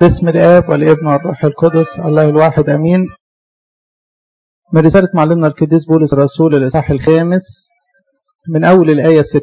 باسم الآب والابن والروح القدس الله الواحد أمين. من رسالة معلمنا القديس بولس الرسول الإصحاح 5 من أول الآية 6.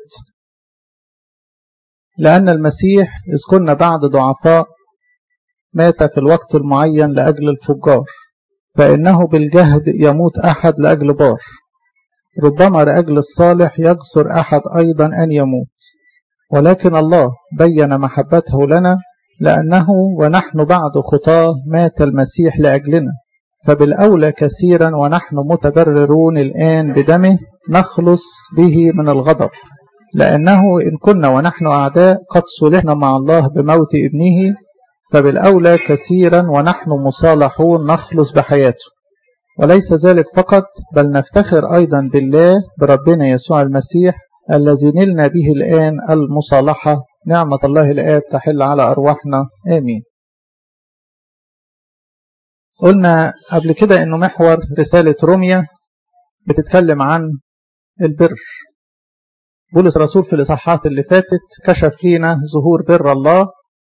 لأن المسيح إذ كنا بعد ضعفاء مات في الوقت المعين لأجل الفجار، فإنه بالجهد يموت أحد لأجل بار، ربما لأجل الصالح يجسر أحد أيضا أن يموت. ولكن الله بين محبته لنا، لأنه ونحن بعد خطاه مات المسيح لأجلنا، فبالأولى كثيرا ونحن متضررون الآن بدمه نخلص به من الغضب. لأنه إن كنا ونحن أعداء قد صلحنا مع الله بموت ابنه، فبالأولى كثيرا ونحن مصالحون نخلص بحياته. وليس ذلك فقط، بل نفتخر أيضا بالله بربنا يسوع المسيح الذي نلنا به الآن المصالحة. نعمة الله الآب تحل على أرواحنا آمين. قلنا قبل كده إنه محور رسالة روميا بتتكلم عن البر. بولس الرسول في الإصحاحات اللي فاتت كشف لينا ظهور بر الله،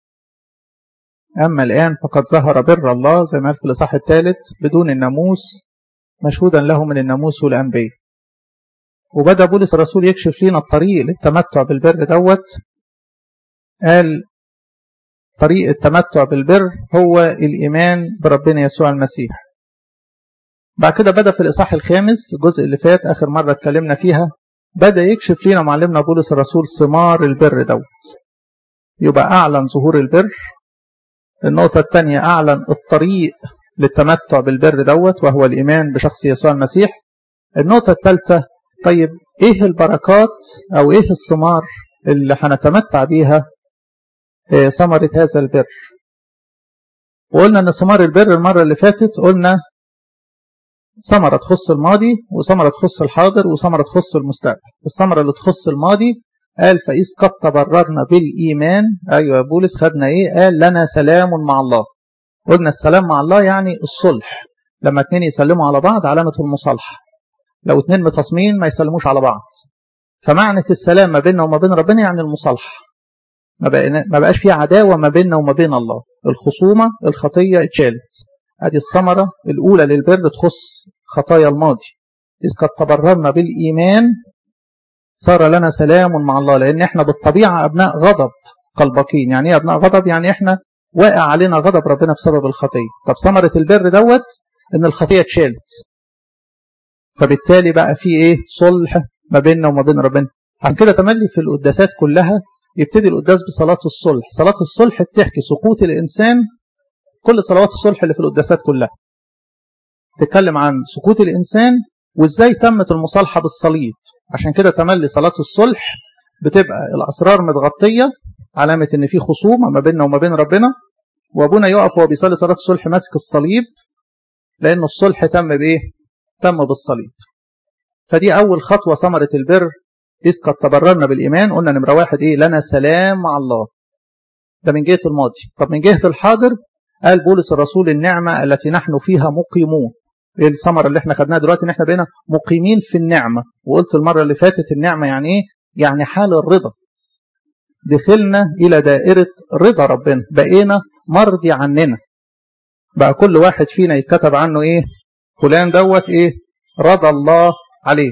أما الآن فقد ظهر بر الله زي ما قال في الإصحاح الثالث بدون الناموس، مشهودا له من الناموس والأنبياء. وبدأ بولس الرسول يكشف لينا الطريق للتمتع بالبر دوت. قال طريق التمتع بالبر هو الإيمان بربنا يسوع المسيح. بعد كده بدأ في الإصحاح 5 الجزء اللي فات آخر مرة اتكلمنا فيها، بدأ يكشف لينا معلمنا بولس الرسول ثمار البر دوت. يبقى أعلن ظهور البر. النقطة الثانية أعلن الطريق للتمتع بالبر دوت وهو الإيمان بشخص يسوع المسيح. النقطة الثالثة، طيب إيه البركات أو إيه الثمار اللي هنتمتع بيها ثمرة هذا البر؟ وقلنا أن ثمار البر المرة اللي فاتت قلنا ثمرة تخص الماضي وثمرة تخص الحاضر وثمرة تخص المستقبل. الثمرة اللي تخص الماضي قال فإذ قد تبررنا بالإيمان. أيوة يا بولس خدنا إيه؟ قال لنا سلام مع الله. قلنا السلام مع الله يعني الصلح، لما اتنين يسلموا على بعض علامة المصالحة. لو اتنين متصمين ما يسلموش على بعض، فمعنى السلام ما بيننا وما بين ربنا يعني المصالحة. ما بقاش فيه عداوة ما بيننا وما بين الله. الخصومة الخطية اتشالت. ادي الثمرة الأولى للبر تخص خطايا الماضي. إذ قد تبررنا بالإيمان صار لنا سلام مع الله، لأن احنا بالطبيعة أبناء غضب قلبقين. يعني ايه أبناء غضب؟ يعني احنا واقع علينا غضب ربنا بسبب الخطية. طب ثمرة البر دوت ان الخطية اتشالت، فبالتالي بقى في ايه؟ صلح ما بيننا وما بين ربنا. عشان كده تملي في القداسات كلها يبتدي القداس بصلاة الصلح. صلاة الصلح بتحكي سقوط الإنسان. كل صلوات الصلح اللي في القداسات كلها تتكلم عن سقوط الإنسان وإزاي تمت المصالحة بالصليب. عشان كده تملي صلاة الصلح بتبقى الأسرار متغطية، علامة إن في خصومة ما بيننا وما بين ربنا، وأبونا يقف وهو بيصلي صلاة الصلح ماسك الصليب، لأن الصلح تم بإيه؟ تم بالصليب. فدي أول خطوة ثمرة البر. إذ قد تبررنا بالإيمان. قلنا نمرة 1 إيه؟ لنا سلام مع الله. ده من جهة الماضي. طب من جهة الحاضر قال بولس الرسول النعمة التي نحن فيها مقيمون. إيه الثمرة اللي احنا خدناها دلوقتي؟ إن احنا بقينا مقيمين في النعمة. وقلت المرة اللي فاتت النعمة يعني إيه؟ يعني حال الرضا. دخلنا إلى دائرة رضا ربنا، بقينا مرضي عننا. بقى كل واحد فينا يتكتب عنه إيه؟ فلان دوت إيه؟ رضى الله عليه.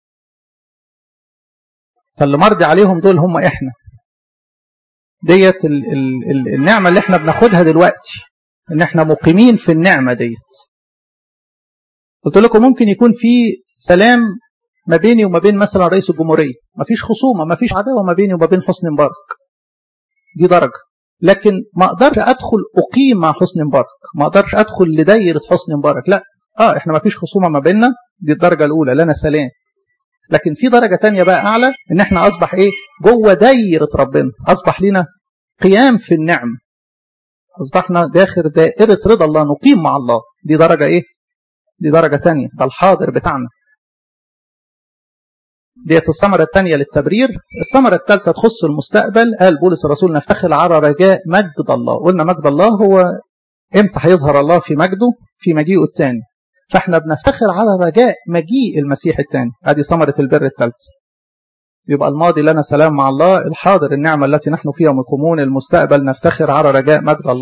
فاللي مرضي عليهم دول هم إحنا. ديت النعمة اللي احنا بناخدها دلوقتي، ان احنا مقيمين في النعمة ديت. قلت لكم ممكن يكون في سلام ما بيني وما بين مثلا رئيس الجمهورية، ما فيش خصومة، ما فيش عداوة ما بيني وما بين حسني مبارك، دي درجة. لكن ما اقدرش ادخل اقيم مع حسني مبارك، ما اقدرش ادخل لدايرة حسني مبارك. لا، احنا ما فيش خصومة ما بيننا، دي الدرجة الاولى، لنا سلام. لكن في درجة تانية بقى اعلى، ان احنا اصبح ايه؟ جوه دايرة ربنا، اصبح لنا قيام في النعم، أصبحنا داخل دائرة رضا الله، نقيم مع الله. دي درجة إيه؟ دي درجة تانية، ده الحاضر بتاعنا. ديت الثمرة الثانية للتبرير. الثمرة الثالثة تخص المستقبل. قال بولس الرسول نفتخر على رجاء مجد الله. قلنا مجد الله هو امتى هيظهر الله في مجده؟ في مجيئه الثاني. فاحنا بنفتخر على رجاء مجيء المسيح الثاني. هذه ثمرة البر الثالثة. يبقى الماضي لنا سلام مع الله، الحاضر النعمة التي نحن فيها مقيمون، المستقبل نفتخر على رجاء مجد الله.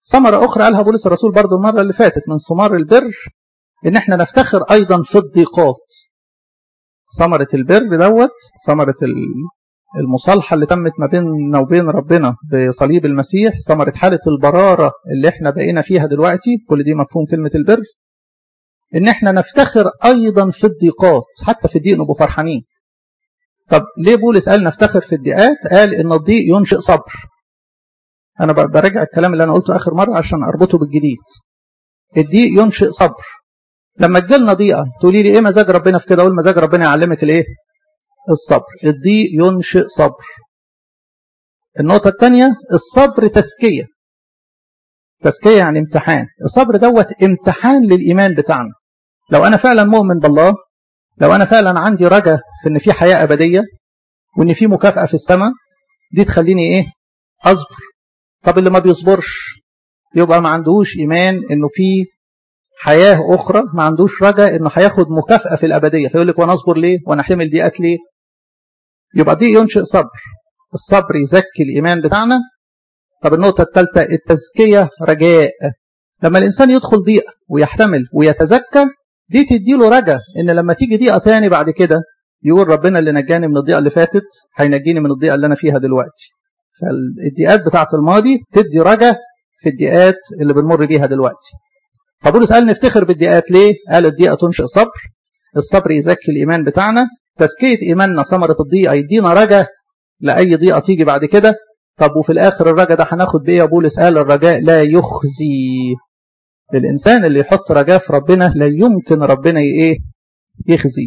ثمرة أخرى قالها بولس الرسول برضو المرة اللي فاتت من ثمار البر، إن احنا نفتخر أيضا في الضيقات. ثمرة البر دوت، ثمرة المصالحة اللي تمت ما بيننا وبين ربنا بصليب المسيح، ثمرة حالة البرارة اللي احنا بقينا فيها دلوقتي، كل دي مفهوم كلمة البر. إن احنا نفتخر أيضا في الضيقات، حتى في الضيق نبقى فرحانين. طب ليه بولس قال نفتخر في الضيقات؟ قال إن الضيق ينشئ صبر. أنا برجع الكلام اللي أنا قلته آخر مرة عشان أربطه بالجديد. الضيق ينشئ صبر. لما تجيلنا ضيقة تقولي لي إيه مزاج ربنا في كده؟ أقول مزاج ربنا يعلمك الإيه؟ الصبر. الضيق ينشئ صبر. النقطة الثانية، الصبر تزكية. تزكية يعني امتحان. الصبر دوت امتحان للإيمان بتاعنا. لو أنا فعلا مؤمن بالله، لو أنا فعلا عندي رجاء في إن في حياة أبدية وإن في مكافأة في السماء، دي تخليني إيه؟ أصبر. طب اللي ما بيصبرش يبقى ما عندوش إيمان إنه في حياة أخرى، ما عندوش رجاء إنه هياخد مكافأة في الأبدية، فيقول لك وأنا أصبر ليه؟ وأنا أحمل ضيقات ليه؟ يبقى دي ينشئ صبر. الصبر يزكي الإيمان بتاعنا. طب النقطة الثالثة، التزكية رجاء. لما الإنسان يدخل ضيقة ويحتمل ويتزكى، دي تديله رجاء إن لما تيجي ضيقة تاني بعد كده يقول ربنا اللي نجاني من الضيقة اللي فاتت هينجيني من الضيقة اللي أنا فيها دلوقتي. فالضيقات بتاعت الماضي تدي رجاء في الضيقات اللي بنمر بيها دلوقتي. فبولس قال نفتخر بالضيقات ليه؟ قال الضيقة تنشئ صبر، الصبر يزكي الإيمان بتاعنا، تزكية إيماننا ثمرة الضيقة يدينا رجاء لأي ضيقة تيجي بعد كده. طب وفي الآخر الرجاء ده هناخد بإيه يا بولس؟ قال الرجاء لا يخزي. الإنسان اللي يحط رجاء في ربنا لا يمكن ربنا إيه؟ يخزي.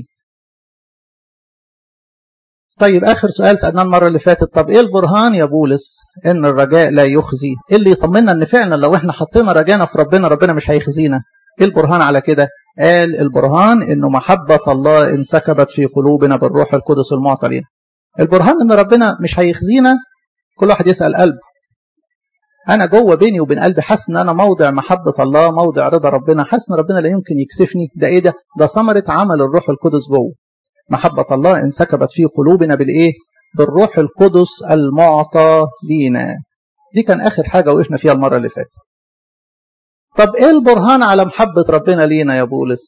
طيب آخر سؤال سألناه المرة اللي فاتت، طب إيه البرهان يا بولس إن الرجاء لا يخزي؟ إيه اللي يطمنا إن فعلا لو إحنا حطينا رجانا في ربنا ربنا مش هيخزينا؟ إيه البرهان على كده؟ قال البرهان إنه محبة الله انسكبت في قلوبنا بالروح القدس المعطى لنا. البرهان إن ربنا مش هيخزينا. كل واحد يسأل قلبه، أنا جوه بيني وبين قلبي حاسس إن أنا موضع محبة الله، موضع رضا ربنا، حاسس إن ربنا لا يمكن يكسفني. ده إيه ده؟ ده ثمرة عمل الروح القدس جوه. محبة الله انسكبت في قلوبنا بالإيه؟ بالروح القدس المعطى لينا. دي كان آخر حاجة وقفنا فيها المرة اللي فاتت. طب إيه البرهان على محبة ربنا لينا يا بولس؟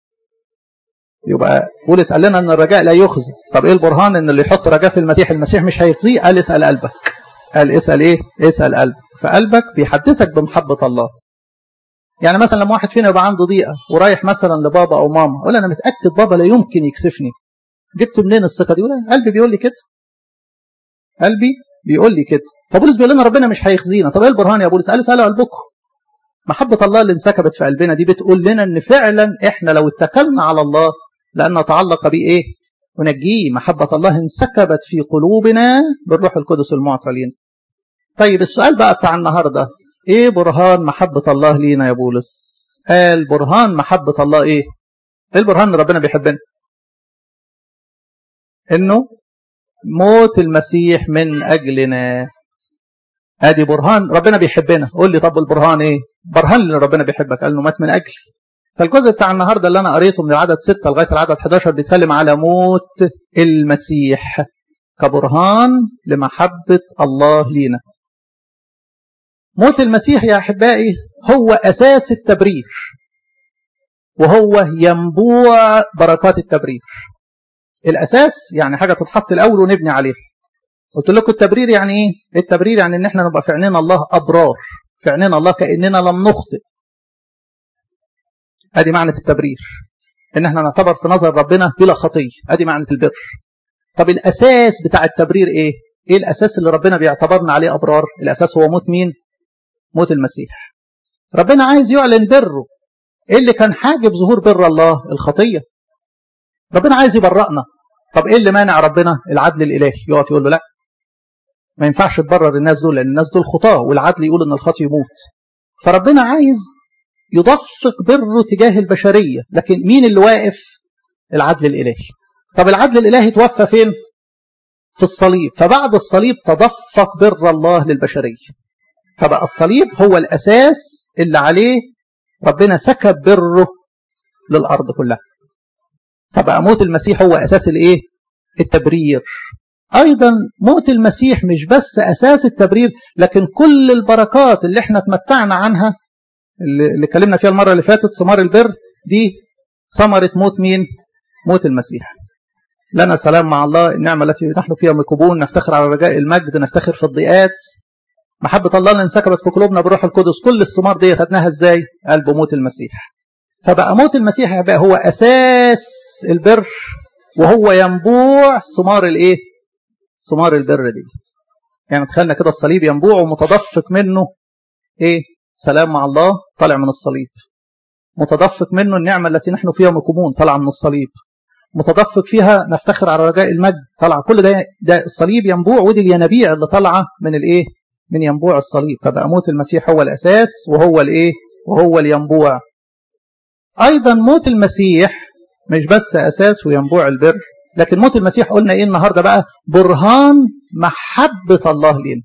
يبقى بولس قال لنا إن الرجاء لا يخزي. طب إيه البرهان إن اللي يحط رجاء في المسيح المسيح مش هيخزيه؟ قال اسأل قلبك. قال اسأل إيه؟ اسأل قلبك. فقلبك بيحدثك بمحبة الله. يعني مثلا لما واحد فينا يبقى عنده ضيقة ورايح مثلا لبابا أو ماما، يقول أنا متأكد بابا لا يمكن يكسفني. جبت منين الثقة دي؟ يقول قلبي بيقول لي كده. قلبي بيقول لي كده. فبولس بيقول لنا ربنا مش هيخزينا. طب ايه البرهان يا بولس؟ قال اسألوا قلبكم. محبة الله اللي انسكبت في قلبنا دي بتقول لنا ان فعلا احنا لو اتكلنا على الله لأن نتعلق بيه ايه؟ ونجيه. محبة الله انسكبت في قلوبنا بالروح القدس المعطى لينا. طيب السؤال بقى بتاع النهارده، ايه برهان محبة الله لينا يا بولس؟ قال برهان محبة الله ايه؟ ايه البرهان ان ربنا بيحبنا؟ انه موت المسيح من اجلنا. ادي برهان ربنا بيحبنا. قول لي طب البرهان ايه؟ برهان ان ربنا بيحبك، قال انه مات من اجلي. فالجزء بتاع النهارده اللي انا قريته من العدد 6 لغايه العدد 11 بيتكلم على موت المسيح كبرهان لمحبه الله لينا. موت المسيح يا احبائي هو اساس التبرير، وهو ينبوع بركات التبرير. الاساس يعني حاجه تتحط الاول ونبني عليها. قلت لكم التبرير يعني ايه؟ التبرير يعني ان احنا نبقى في عينين الله ابرار، في عينين الله كاننا لم نخطئ. ادي معنى التبرير، ان احنا نعتبر في نظر ربنا بلا خطيه. ادي معنى البر. طب الاساس بتاع التبرير ايه؟ ايه الاساس اللي ربنا بيعتبرنا عليه ابرار؟ الاساس هو موت مين؟ موت المسيح. ربنا عايز يعلن بره. ايه اللي كان حاجب ظهور بر الله؟ الخطيه. ربنا عايز يبرأنا. طب ايه اللي مانع ربنا؟ العدل الالهي. يقف يقول له لا، ما ينفعش تبرر الناس دول، لان الناس دول خطاه، والعدل يقول ان الخاطئ يموت. فربنا عايز يدفق بره تجاه البشريه، لكن مين اللي واقف؟ العدل الالهي. طب العدل الالهي توفى فين؟ في الصليب. فبعد الصليب تدفق بر الله للبشريه. فبقى الصليب هو الاساس اللي عليه ربنا سكب بره للارض كلها. فبقى موت المسيح هو اساس الايه؟ التبرير. أيضا موت المسيح مش بس أساس التبرير، لكن كل البركات اللي احنا اتمتعنا عنها اللي اتكلمنا فيها المرة اللي فاتت، ثمار البر دي ثمرة موت مين؟ موت المسيح. لنا سلام مع الله، النعمة التي نحن فيها مكبون، نفتخر على رجاء المجد، نفتخر في الضيقات، محبة الله اللي انسكبت في قلوبنا بروح القدس. كل الثمار دي خدناها ازاي؟ قال بموت المسيح. فبقى موت المسيح بقى هو أساس البر، وهو ينبوع ثمار الايه؟ ثمار البر دي. يعني تخيلنا كده الصليب ينبوع ومتدفق منه ايه؟ سلام مع الله طالع من الصليب، متدفق منه النعمة التي نحن فيها مكبون طالعة من الصليب، متدفق فيها نفتخر على رجاء المجد طالعة. كل ده الصليب ينبوع، ودي الينابيع اللي طالعة من الايه؟ من ينبوع الصليب. فبقى موت المسيح هو الأساس وهو الايه؟ وهو الينبوع. أيضا موت المسيح مش بس أساس وينبوع البر، لكن موت المسيح قلنا إيه النهاردة بقى؟ برهان محبة الله لنا.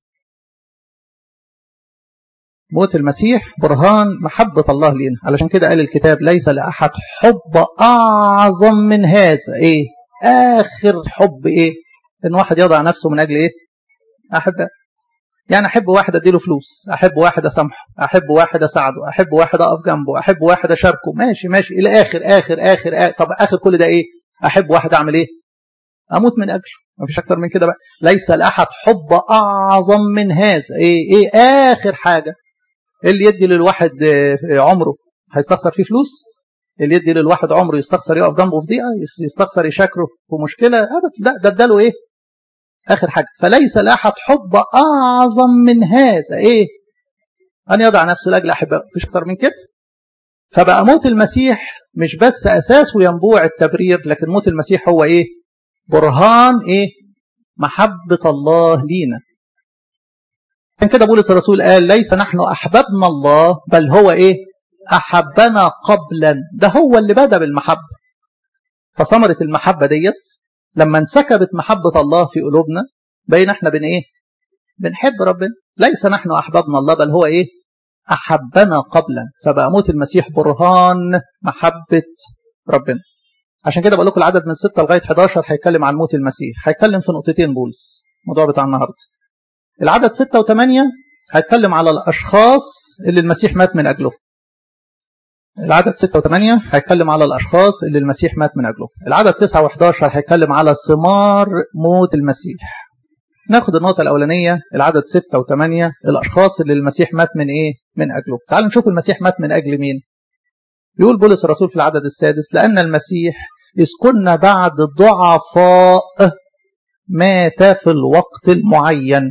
موت المسيح برهان محبة الله لنا. علشان كده قال الكتاب ليس لأحد حب أعظم من هذا. إيه؟ آخر حب إيه؟ إن واحد يضع نفسه من أجل إيه؟ أحب. يعني أحب واحد أديله فلوس، أحب واحد أسامحه، أحب واحد أساعده، أحب واحد أقف جنبه، أحب واحد أشاركه، ماشي ماشي إلى آخر آخر آخر آخر. طب آخر كل ده إيه؟ أحب واحد أعمل إيه؟ أموت من أجله. مفيش أكتر من كده بقى. ليس لأحد حب أعظم من هذا. إيه آخر حاجة؟ اللي يدي للواحد عمره هيستخسر فيه فلوس؟ اللي يدي للواحد عمره يستخسر يقف جنبه في ضيقة؟ يستخسر يشاكره في مشكلة؟ أبدا. لا، ده اداله إيه؟ آخر حاجة. فليس لأحد حب أعظم من هذا. إيه؟ أن يضع نفسه لأجل أحبائه. مفيش أكتر من كده. فبقى موت المسيح مش بس أساس وينبوع التبرير، لكن موت المسيح هو إيه؟ برهان إيه؟ محبة الله لينا. عشان كده بولس الرسول قال ليس نحن أحببنا الله، بل هو إيه؟ أحبنا قبلا. ده هو اللي بدأ بالمحبة. فثمرة المحبة ديت لما انسكبت محبة الله في قلوبنا بين احنا بين إيه؟ بنحب ربنا. ليس نحن أحببنا الله، بل هو إيه؟ أحبنا قبلا. فبقى موت المسيح برهان محبة ربنا. عشان كده بقول لكم العدد من 6 لغاية 11 هيتكلم عن موت المسيح. هيتكلم في نقطتين بولس، الموضوع بتاع النهارده. العدد 6 و8 هيتكلم على الأشخاص اللي المسيح مات من أجله. العدد 6 و8 هيتكلم على الأشخاص اللي المسيح مات من أجله. العدد 9 و11 هيتكلم على ثمار موت المسيح. ناخد النقطة الأولانية، العدد 6 و8، الأشخاص اللي المسيح مات من إيه؟ من أجله. تعالوا نشوف المسيح مات من أجل مين. يقول بولس الرسول في العدد السادس لأن المسيح إذ كنا بعد ضعفاء مات في الوقت المعين.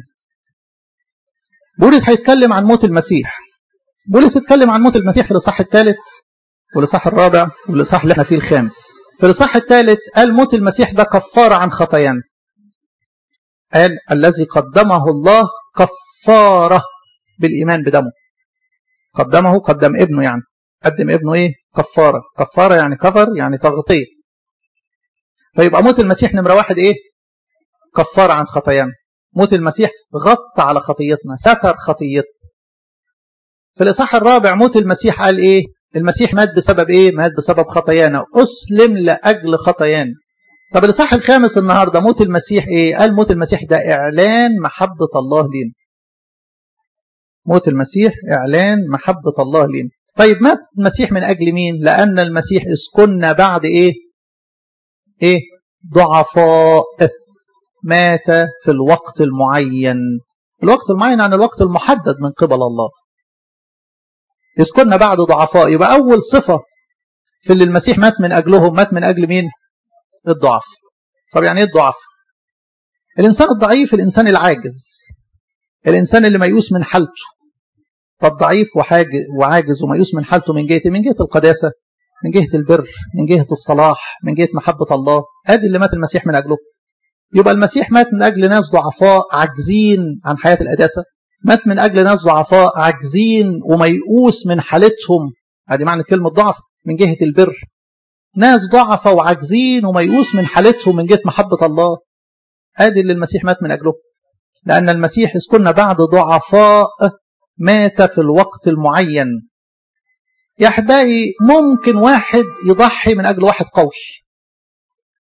بولس هيتكلم عن موت المسيح. بولس اتكلم عن موت المسيح في الإصحاح الثالث والإصحاح الرابع والإصحاح اللي احنا فيه الخامس. في الإصحاح الثالث قال موت المسيح ده كفارة عن خطايانا. قال الذي قدمه الله كفارة بالإيمان بدمه. قدم ابنه، يعني قدم ابنه إيه؟ كفارة. كفارة يعني كفر، يعني تغطية. فيبقى موت المسيح نمرة واحد إيه؟ كفارة عن خطايانا. موت المسيح غطى على خطيتنا، ستر خطيتنا. في الإصحاح الرابع موت المسيح قال إيه؟ المسيح مات بسبب إيه؟ مات بسبب خطايانا، أسلم لأجل خطايانا. طب الإصحاح الخامس النهاردة موت المسيح إيه؟ قال موت المسيح ده إعلان محبة الله لنا. موت المسيح إعلان محبة الله لنا. طيب مات المسيح من أجل مين؟ لأن المسيح إذ كنا بعد إيه؟ إيه؟ ضعفاء مات في الوقت المعين. الوقت المعين عن الوقت المحدد من قبل الله. إذ كنا بعد ضعفاء، يبقى أول صفة في اللي المسيح مات من أجلهم، مات من أجل مين؟ الضعف. طب يعني إيه الضعف؟ الإنسان الضعيف، الإنسان العاجز، الإنسان اللي ميؤوس من حالته. طب ضعيف وعاجز وميؤوس من حالته من جهة القداسة، من جهة البر، من جهة الصلاح، من جهة محبة الله. هذه اللي مات المسيح من أجله. يبقى المسيح مات من أجل ناس ضعفاء عاجزين عن حياة القداسة، مات من أجل ناس ضعفاء عاجزين وميؤوس من حالتهم. هذه معنى كلمة ضعف. من جهة البر، ناس ضعفاء وعاجزين وميؤوس من حالتهم من جهة محبة الله. هذه اللي المسيح مات من أجله. لأن المسيح إذ كنا بعد ضعفاء مات في الوقت المعين. يا أحبائي ممكن واحد يضحي من أجل واحد قوي،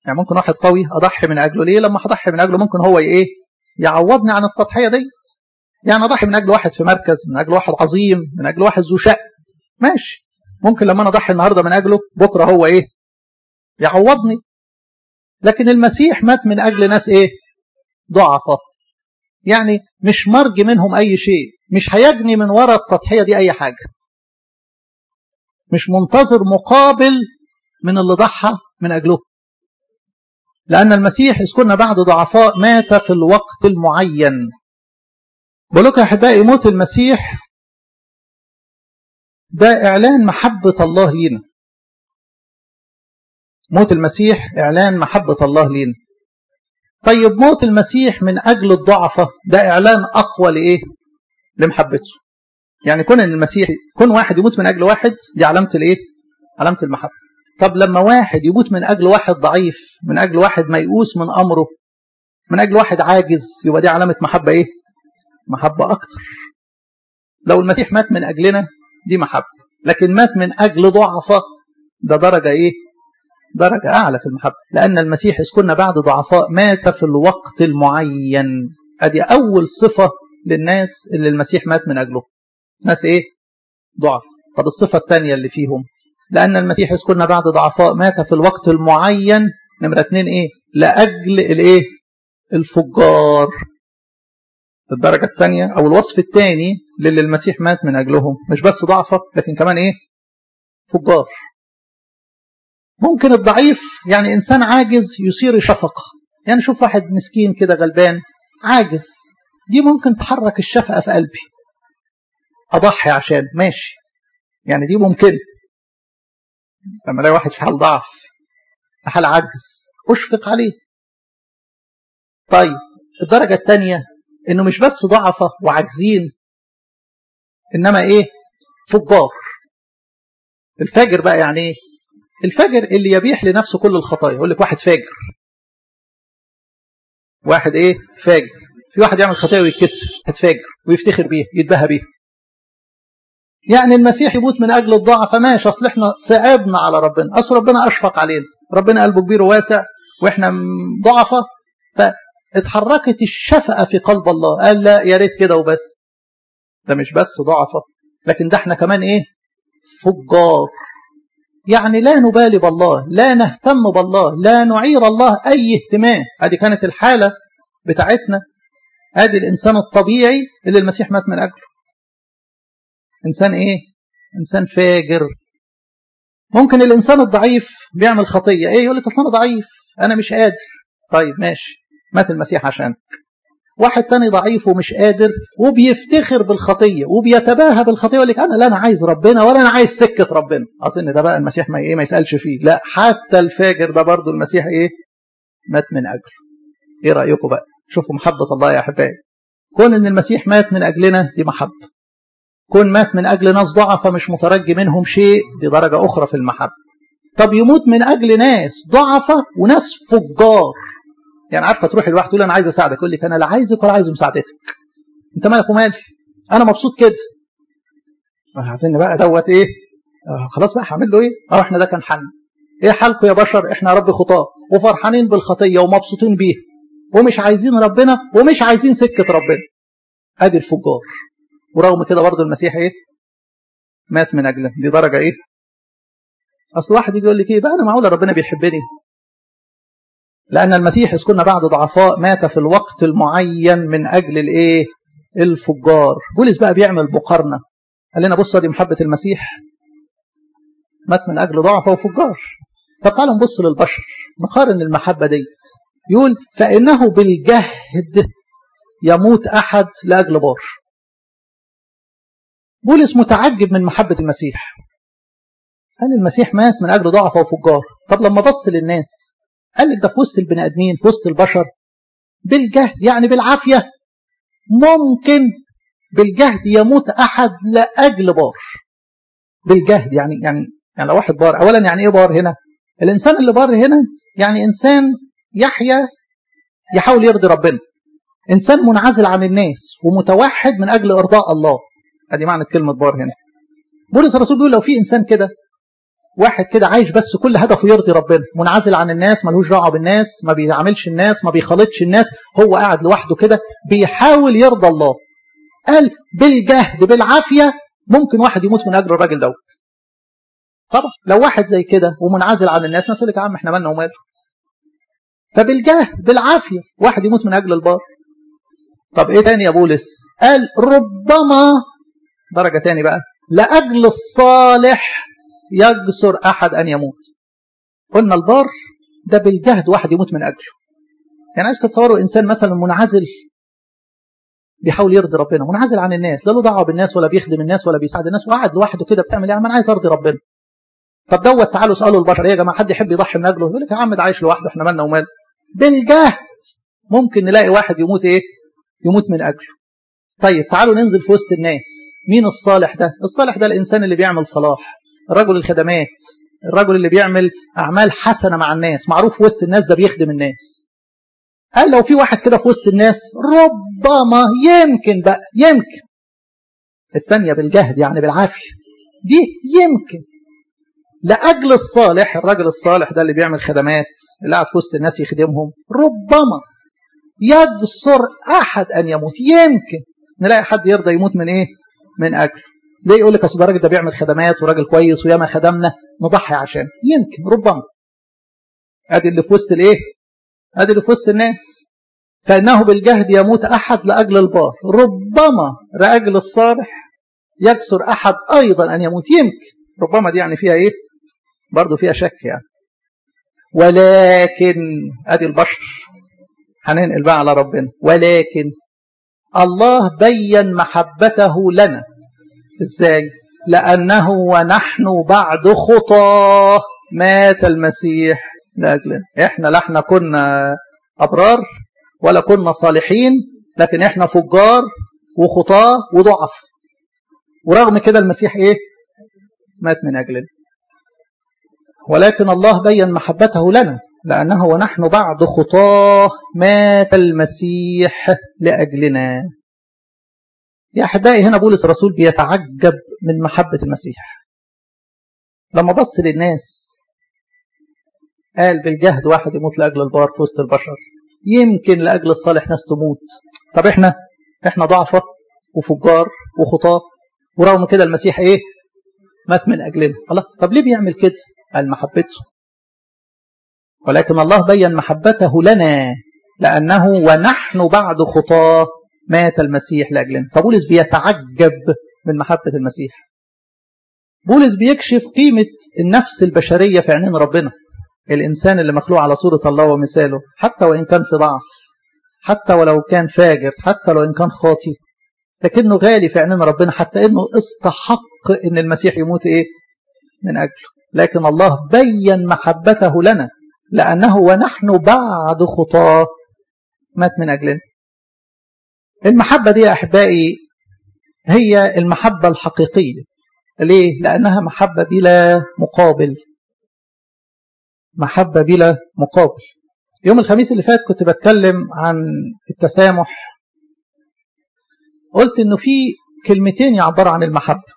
يعني ممكن واحد قوي أضحي من أجله. ليه؟ لما هضحي من أجله ممكن هو إيه؟ يعوضني عن التضحية ديت. يعني أضحي من أجل واحد في مركز، من أجل واحد عظيم، من أجل واحد ذو شأن، ماشي. ممكن لما أنا أضحي النهاردة من أجله بكرة هو إيه؟ يعوضني. لكن المسيح مات من أجل ناس إيه؟ ضعفاء. يعني مش مرجي منهم أي شيء، مش هيجني من وراء التضحية دي أي حاجة، مش منتظر مقابل من اللي ضحى من أجله. لأن المسيح إذ كنا بعد ضعفاء مات في الوقت المعين. بقول لكم يا أحبائي، موت المسيح ده إعلان محبة الله لينا. موت المسيح إعلان محبة الله لينا. طيب موت المسيح من أجل الضعفة ده إعلان أقوى لإيه؟ لمحبته. يعني كون أن المسيح، كون واحد يموت من أجل واحد، دي علامة الإيه؟ علامة المحبة. طب لما واحد يموت من أجل واحد ضعيف، من أجل واحد ميؤوس من أمره، من أجل واحد عاجز، يبقى دي علامة محبة إيه؟ محبة أكتر. لو المسيح مات من أجلنا دي محبة، لكن مات من أجل ضعفة ده درجة إيه؟ درجة أعلى في المحبة. لأن المسيح إذ كنا بعد ضعفاء مات في الوقت المعين. أدي أول صفة للناس اللي المسيح مات من أجله، ناس إيه؟ ضعف. طب الصفة الثانية اللي فيهم، لأن المسيح إذ كنا بعد ضعفاء مات في الوقت المعين. نمرة 2 إيه؟ لأجل الإيه؟ الفجار. الدرجة الثانية أو الوصف الثاني للي المسيح مات من أجلهم، مش بس ضعفة لكن كمان إيه؟ فجار. ممكن الضعيف يعني إنسان عاجز يثير شفقة. يعني شوف واحد مسكين كده غلبان عاجز، دي ممكن تحرك الشفقة في قلبي، أضحي عشان ماشي. يعني دي ممكن لما الاقي واحد في حال ضعف، في حال عجز، أشفق عليه. طيب الدرجة الثانية إنه مش بس ضعفة وعجزين، إنما إيه؟ فجار. الفاجر بقى يعني إيه؟ الفاجر اللي يبيح لنفسه كل الخطايا. يقول لك واحد فاجر، واحد إيه؟ فاجر. في واحد يعمل خطايا ويتكسف، هتفاجر ويفتخر بيها، يتباهى بيها. يعني المسيح يموت من أجل الضعف، ماشي، أصل إحنا صعبنا على ربنا، أصل ربنا أشفق علينا، ربنا قلبه كبير وواسع وإحنا ضعفة، فاتحركت الشفقة في قلب الله. قال لا، يا ريت كده وبس. ده مش بس ضعفة، لكن ده إحنا كمان إيه؟ فجار. يعني لا نبالي بالله، لا نهتم بالله، لا نعير الله أي اهتمام. هذه كانت الحالة بتاعتنا. هذه الإنسان الطبيعي اللي المسيح مات من أجله. إنسان إيه؟ إنسان فاجر. ممكن الإنسان الضعيف بيعمل خطية، إيه؟ يقول لك أصل أنا ضعيف، أنا مش قادر. طيب ماشي، مات المسيح عشانك. واحد تاني ضعيف ومش قادر وبيفتخر بالخطية وبيتباهى بالخطية، يقول لك أنا لا أنا عايز ربنا ولا أنا عايز سكة ربنا. أظن ده بقى المسيح ما يسألش فيه. لا، حتى الفاجر ده برضو المسيح إيه؟ مات من أجله. إيه رأيكم بقى؟ شوفوا محبة الله يا أحبائي. كون إن المسيح مات من أجلنا دي محبة. كون مات من أجل ناس ضعفة مش مترجي منهم شيء، دي درجة أخرى في المحبة. طب يموت من أجل ناس ضعفة وناس فجار. يعني عارفة تروح الواحد تقول أنا عايز أساعدك، يقول لك أنا لا عايزك ولا عايز مساعدتك، أنت مالك ومالي، أنا مبسوط كده. عايزين بقى دوت إيه؟ خلاص بقى هعمل له إيه؟ إحنا ده كان حل. إيه حالكم يا بشر؟ إحنا يا رب خطاة وفرحانين بالخطية ومبسوطين بيها ومش عايزين ربنا ومش عايزين سكة ربنا. أدي الفجار. ورغم كده برضه المسيح إيه؟ مات من أجله. دي درجة إيه؟ أصل واحد يجي يقول لك إيه بقى، أنا معقولة ربنا بيحبني؟ لأن المسيح إذ كنا بعد ضعفاء مات في الوقت المعين من أجل الإيه؟ الفجار. بولس بقى بيعمل مقارنة، قال لنا بصوا دي محبة المسيح، مات من أجل ضعفاء وفجار. طب تعالوا نبص للبشر، نقارن المحبة ديت. يقول فإنه بالجهد يموت أحد لأجل بار. بولس متعجب من محبة المسيح. قال المسيح مات من أجل ضعفاء وفجار. طب لما بص للناس قال لك ده في وسط البني آدمين، في وسط البشر، بالجهد يعني بالعافية، ممكن بالجهد يموت أحد لأجل بار. بالجهد يعني لو واحد بار، أولا يعني إيه بار هنا؟ الإنسان اللي بار هنا يعني إنسان يحيا يحاول يرضي ربنا، إنسان منعزل عن الناس ومتوحد من أجل إرضاء الله. هذه معنى كلمة بار هنا. بولس الرسول بيقول لو في إنسان كده واحد كده عايش بس كل هدفه يرضي ربنا، منعزل عن الناس، ملوش دعوه بالناس، ما بيعاملش الناس، ما بيخالطش الناس، هو قاعد لوحده كده بيحاول يرضى الله. قال بالجهد بالعافيه ممكن واحد يموت من اجل الراجل دوت. طبعا لو واحد زي كده ومنعزل عن الناس، ناس يقول لك يا عم احنا مالنا وماله. فبالجهد بالعافيه واحد يموت من اجل البار. طب ايه تاني يا بولس؟ قال ربما درجه تاني بقى، لاجل الصالح يجسر احد ان يموت. قلنا البار ده بالجهد واحد يموت من اجله. يعني عايز تتصوروا انسان مثلا منعزل بيحاول يرضي ربنا، منعزل عن الناس، لا له دعوه بالناس ولا بيخدم الناس ولا بيساعد الناس، وقاعد لوحده كده بتعمل ايه؟ انا عايز ارضي ربنا. طب دوت تعالوا اسالوا البشر، ايه يا جماعه حد يحب يضحي من اجله؟ يقول لك يا عم ده عايش لوحده، احنا مالنا ومال. بالجهد ممكن نلاقي واحد يموت ايه؟ يموت من اجله. طيب تعالوا ننزل في وسط الناس. مين الصالح ده؟ الصالح ده الانسان اللي بيعمل صلاح، الرجل الخدمات، الرجل اللي بيعمل اعمال حسنه مع الناس، معروف في وسط الناس ده بيخدم الناس. قال لو في واحد كده في وسط الناس ربما يمكن بقى يمكن. الثانيه بالجهد يعني بالعافيه، دي يمكن لاجل الصالح، الرجل الصالح ده اللي بيعمل خدمات، اللي قاعد في وسط الناس يخدمهم، ربما يجسر احد ان يموت. يمكن نلاقي حد يرضى يموت من ايه؟ من اجله. ليه؟ يقول لك اصل ده راجل ده بيعمل خدمات وراجل كويس وياما خدمنا نضحي عشان. يمكن ربما. ادي اللي في وسط الايه؟ ادي اللي في وسط الناس. فانه بالجهد يموت احد لاجل البار، ربما لاجل الصالح يكسر احد ايضا ان يموت. يمكن ربما دي يعني فيها ايه؟ برضه فيها شك يعني. ولكن ادي البشر، هننقل بقى على ربنا. ولكن الله بين محبته لنا. ازاي؟ لأنه ونحن بعد خطاه مات المسيح لأجلنا. احنا لا احنا كنا أبرار ولا كنا صالحين، لكن احنا فجار وخطاه وضعف، ورغم كده المسيح ايه؟ مات من أجلنا. ولكن الله بين محبته لنا لأنه ونحن بعد خطاه مات المسيح لأجلنا. يا أحبائي هنا بولس الرسول بيتعجب من محبة المسيح. لما بص للناس قال بالجهد واحد يموت لأجل البار في وسط البشر، يمكن لأجل الصالح ناس تموت. طب احنا ضعفة وفجار وخطاة، ورغم كده المسيح ايه؟ مات من أجلنا. الله، طب ليه بيعمل كده؟ قال محبته. ولكن الله بين محبته لنا لأنه ونحن بعد خطاه مات المسيح لأجلنا. فبولس بيتعجب من محبة المسيح. بولس بيكشف قيمة النفس البشرية في عينين ربنا. الإنسان اللي مخلوق على صورة الله ومثاله، حتى وإن كان في ضعف، حتى ولو كان فاجر، حتى لو إن كان خاطي، لكنه غالي في عينين ربنا، حتى إنه استحق إن المسيح يموت إيه؟ من أجله. لكن الله بين محبته لنا لأنه ونحن بعد خطاه مات من أجلنا. المحبة دي يا أحبائي هي المحبة الحقيقية. ليه؟ لأنها محبة بلا مقابل. محبة بلا مقابل. يوم الخميس اللي فات كنت بتكلم عن التسامح. قلت إنه في كلمتين يعبروا عن المحبة،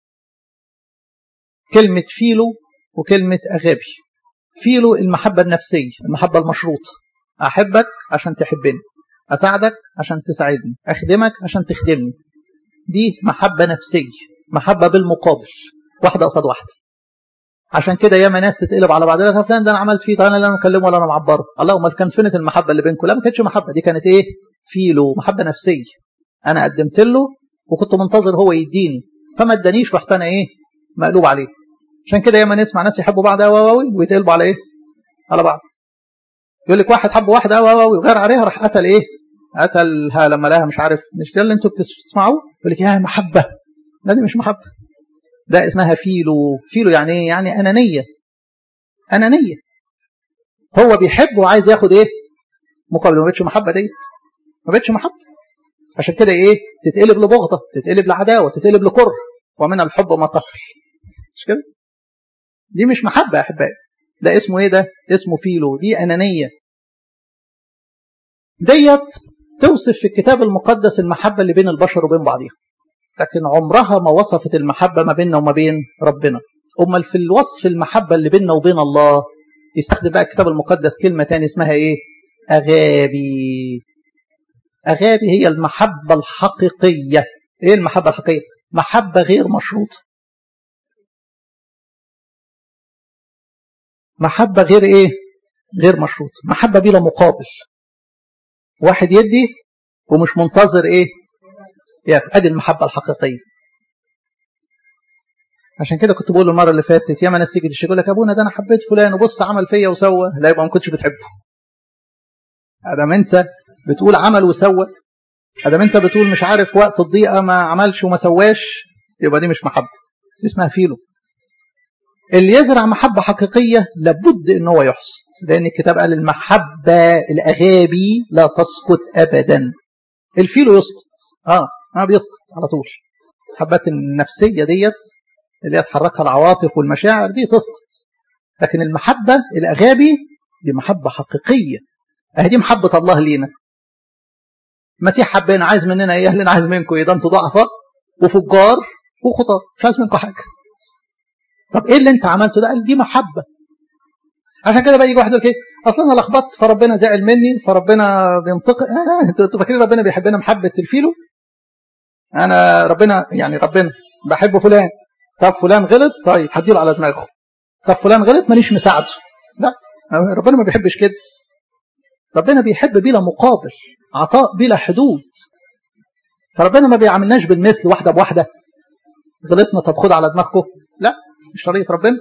كلمة فيلو وكلمة أغابي. فيلو المحبة النفسية، المحبة المشروطة، أحبك عشان تحبني، أساعدك عشان تساعدني، أخدمك عشان تخدمني. دي محبة نفسية، محبة بالمقابل، واحدة قصاد واحدة. عشان كده ياما ناس تتقلب على بعض، يقول لك فلان ده انا عملت فيه، طب انا لا مكلمه ولا انا معبره. الله، امال كان فين المحبة اللي بينكم؟ لا، ما كانتش محبة، دي كانت ايه؟ فيلو، محبة نفسية. انا قدمت له وكنت منتظر هو يديني، فما ادانيش، رحت انا ايه؟ مقلوب عليه. عشان كده ياما نسمع ناس يحبوا بعض قوي ويتقلبوا على ايه؟ على بعض. يقول لك واحد حب واحده قوي وغير عليها، راح قتل ايه؟ قتلها لما لها مش عارف، مش ده اللي انتوا بتسمعوه؟ يقول لك يا محبه. لا، دي مش محبه، ده اسمها فيلو. فيلو يعني ايه؟ يعني انانيه. انانيه، هو بيحب وعايز ياخد ايه؟ مقابل. ما بقتش محبه ديت، ما بقتش محبه. عشان كده ايه؟ تتقلب لبغضه، تتقلب لعداوه، تتقلب لكره، ومن الحب ما قتل. مش كده؟ دي مش محبه يا احبائي، ده اسمه ايه؟ ده اسمه فيلو، دي انانيه. ديت توصف في الكتاب المقدس المحبه اللي بين البشر وبين بعضها، لكن عمرها ما وصفت المحبه ما بيننا وما بين ربنا. أمال في الوصف المحبة اللي بيننا وبين الله يستخدم بقى الكتاب المقدس كلمة تاني اسمها إيه؟ أغابي. أغابي هي المحبة الحقيقية. إيه المحبة الحقيقية؟ محبة غير مشروطة. محبة غير إيه؟ غير مشروطة. محبة بلا مقابل. واحد يدي ومش منتظر إيه؟ ياخد. أدي المحبة الحقيقية. عشان كده كنت بقول المرة اللي فاتت ياما ناس تيجي تشتكي يقول لك أبونا ده أنا حبيت فلان وبص عمل فيا وسوى. لا، يبقى ما كنتش بتحبه. ادام انت بتقول عمل وسوى، ادام انت بتقول مش عارف وقت الضيقه ما عملش وما سواش، يبقى دي مش محبه، دي اسمها فيلو. اللي يزرع محبه حقيقيه لابد ان هو يحصد، لان الكتاب قال المحبه الاغابي لا تسقط ابدا. الفيلو يسقط، ما بيسقط على طول. الحبات النفسيه ديت اللي يتحركها العواطف والمشاعر دي تسقط، لكن المحبه الاغابي دي محبه حقيقيه. دي محبة الله لينا. المسيح حبنا، عايز مننا ايه؟ اهلنا عايز منكم ايه؟ ده انتوا ضعفاء وفجار وخطاة، مش عايز منكم حاجة. طب ايه اللي انت عملته ده؟ قال دي محبة. عشان كده بقى يجي واحد يقول كده اصل انا لخبطت فربنا زعل مني فربنا بينتقم. انتوا فاكرين ربنا بيحبنا محبة الفيلو؟ انا ربنا بحب فلان، طب فلان غلط، طيب هديله على دماغه. طب فلان غلط ماليش مساعده. لا، ربنا ما بيحبش كده. ربنا بيحب بلا مقابل، عطاء بلا حدود. فربنا ما بيعاملناش بالمثل، واحدة بواحدة. غلطنا طب خد على دماغكم، لا، مش طريقة ربنا.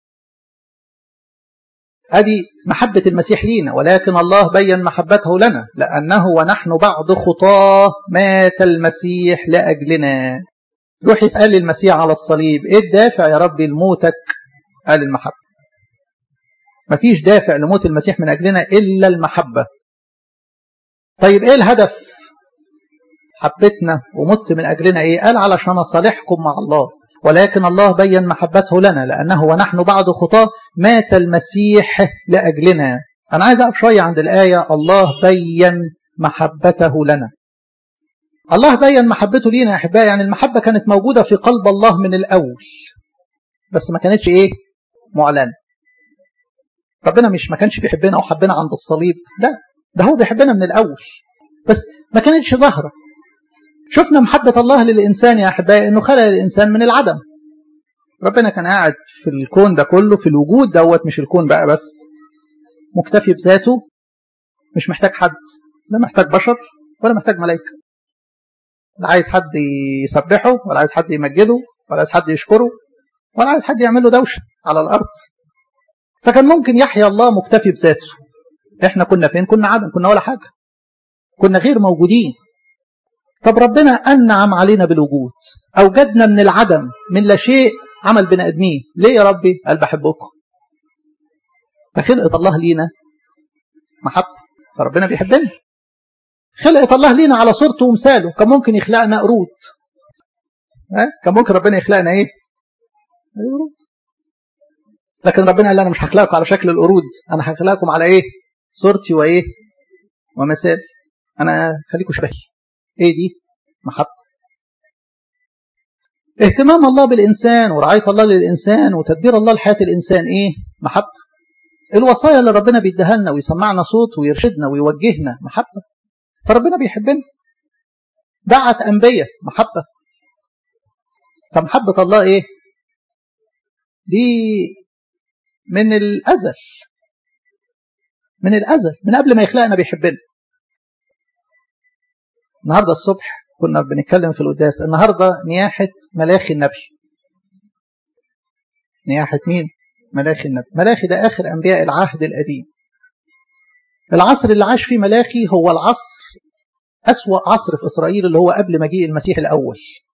هذه محبة المسيح لينا. ولكن الله بين محبته لنا لأنه ونحن بعد خطاه مات المسيح لأجلنا. روح يسأل المسيح على الصليب ايه الدافع يا ربي لموتك؟ قال المحبة. مفيش دافع لموت المسيح من أجلنا إلا المحبة. طيب ايه الهدف؟ حبتنا ومت من أجلنا ايه؟ قال علشان أصالحكم مع الله. ولكن الله بين محبته لنا لأنه ونحن بعد خطاه مات المسيح لأجلنا. أنا عايز أقف شوية عند الآية الله بين محبته لنا. الله بين محبته لينا يا أحبائي، يعني المحبة كانت موجودة في قلب الله من الأول، بس ما كانتش ايه؟ معلنة. ربنا ما كانش بيحبنا وحبنا عند الصليب، لا، ده هو بيحبنا من الأول، بس ما كانتش ظاهرة. شفنا محبة الله للإنسان يا أحبائي إنه خلق الإنسان من العدم. ربنا كان قاعد في الكون ده كله، في الوجود دوت، مش الكون بقى بس، مكتفي بذاته، مش محتاج حد، لا محتاج بشر ولا محتاج ملائكة، لا عايز حد يسبحه ولا عايز حد يمجده ولا عايز حد يشكره ولا عايز حد يعمل له دوشة على الأرض. فكان ممكن يحيا الله مكتفي بذاته. احنا كنا فين؟ كنا عدم، كنا ولا حاجة، كنا غير موجودين. طب ربنا أنعم علينا بالوجود، أوجدنا من العدم، من لا شيء، عمل بني آدمين. ليه يا ربي؟ قال بحبكم. فخلقت الله لينا محبة، فربنا بيحبنا. خلقت الله لينا على صورته ومثاله. كان ممكن يخلقنا قرود، كان ممكن ربنا يخلقنا ايه؟ قرود. لكن ربنا قال انا مش هخلقكم على شكل القرود، انا هخلقكم على ايه؟ صورتي وايه؟ ومثالي. انا خليكم شبهي. ايه دي؟ محبة. اهتمام الله بالإنسان ورعاية الله للإنسان وتدبير الله لحياة الإنسان ايه؟ محبة. الوصايا اللي ربنا بيديها لنا ويسمعنا صوت ويرشدنا ويوجهنا، محبة. فربنا بيحبنا. دعت أنبياء، محبة. فمحبة الله ايه؟ دي من الأزل، من الأزل، من قبل ما يخلقنا بيحبنا. النهاردة الصبح كنا بنتكلم في القداس، النهاردة نياحة ملاخي النبي. نياحة مين؟ ملاخي النبي. ملاخي ده آخر أنبياء العهد القديم. العصر اللي عاش فيه ملاخي هو العصر، أسوأ عصر في إسرائيل، اللي هو قبل مجيء المسيح الأول.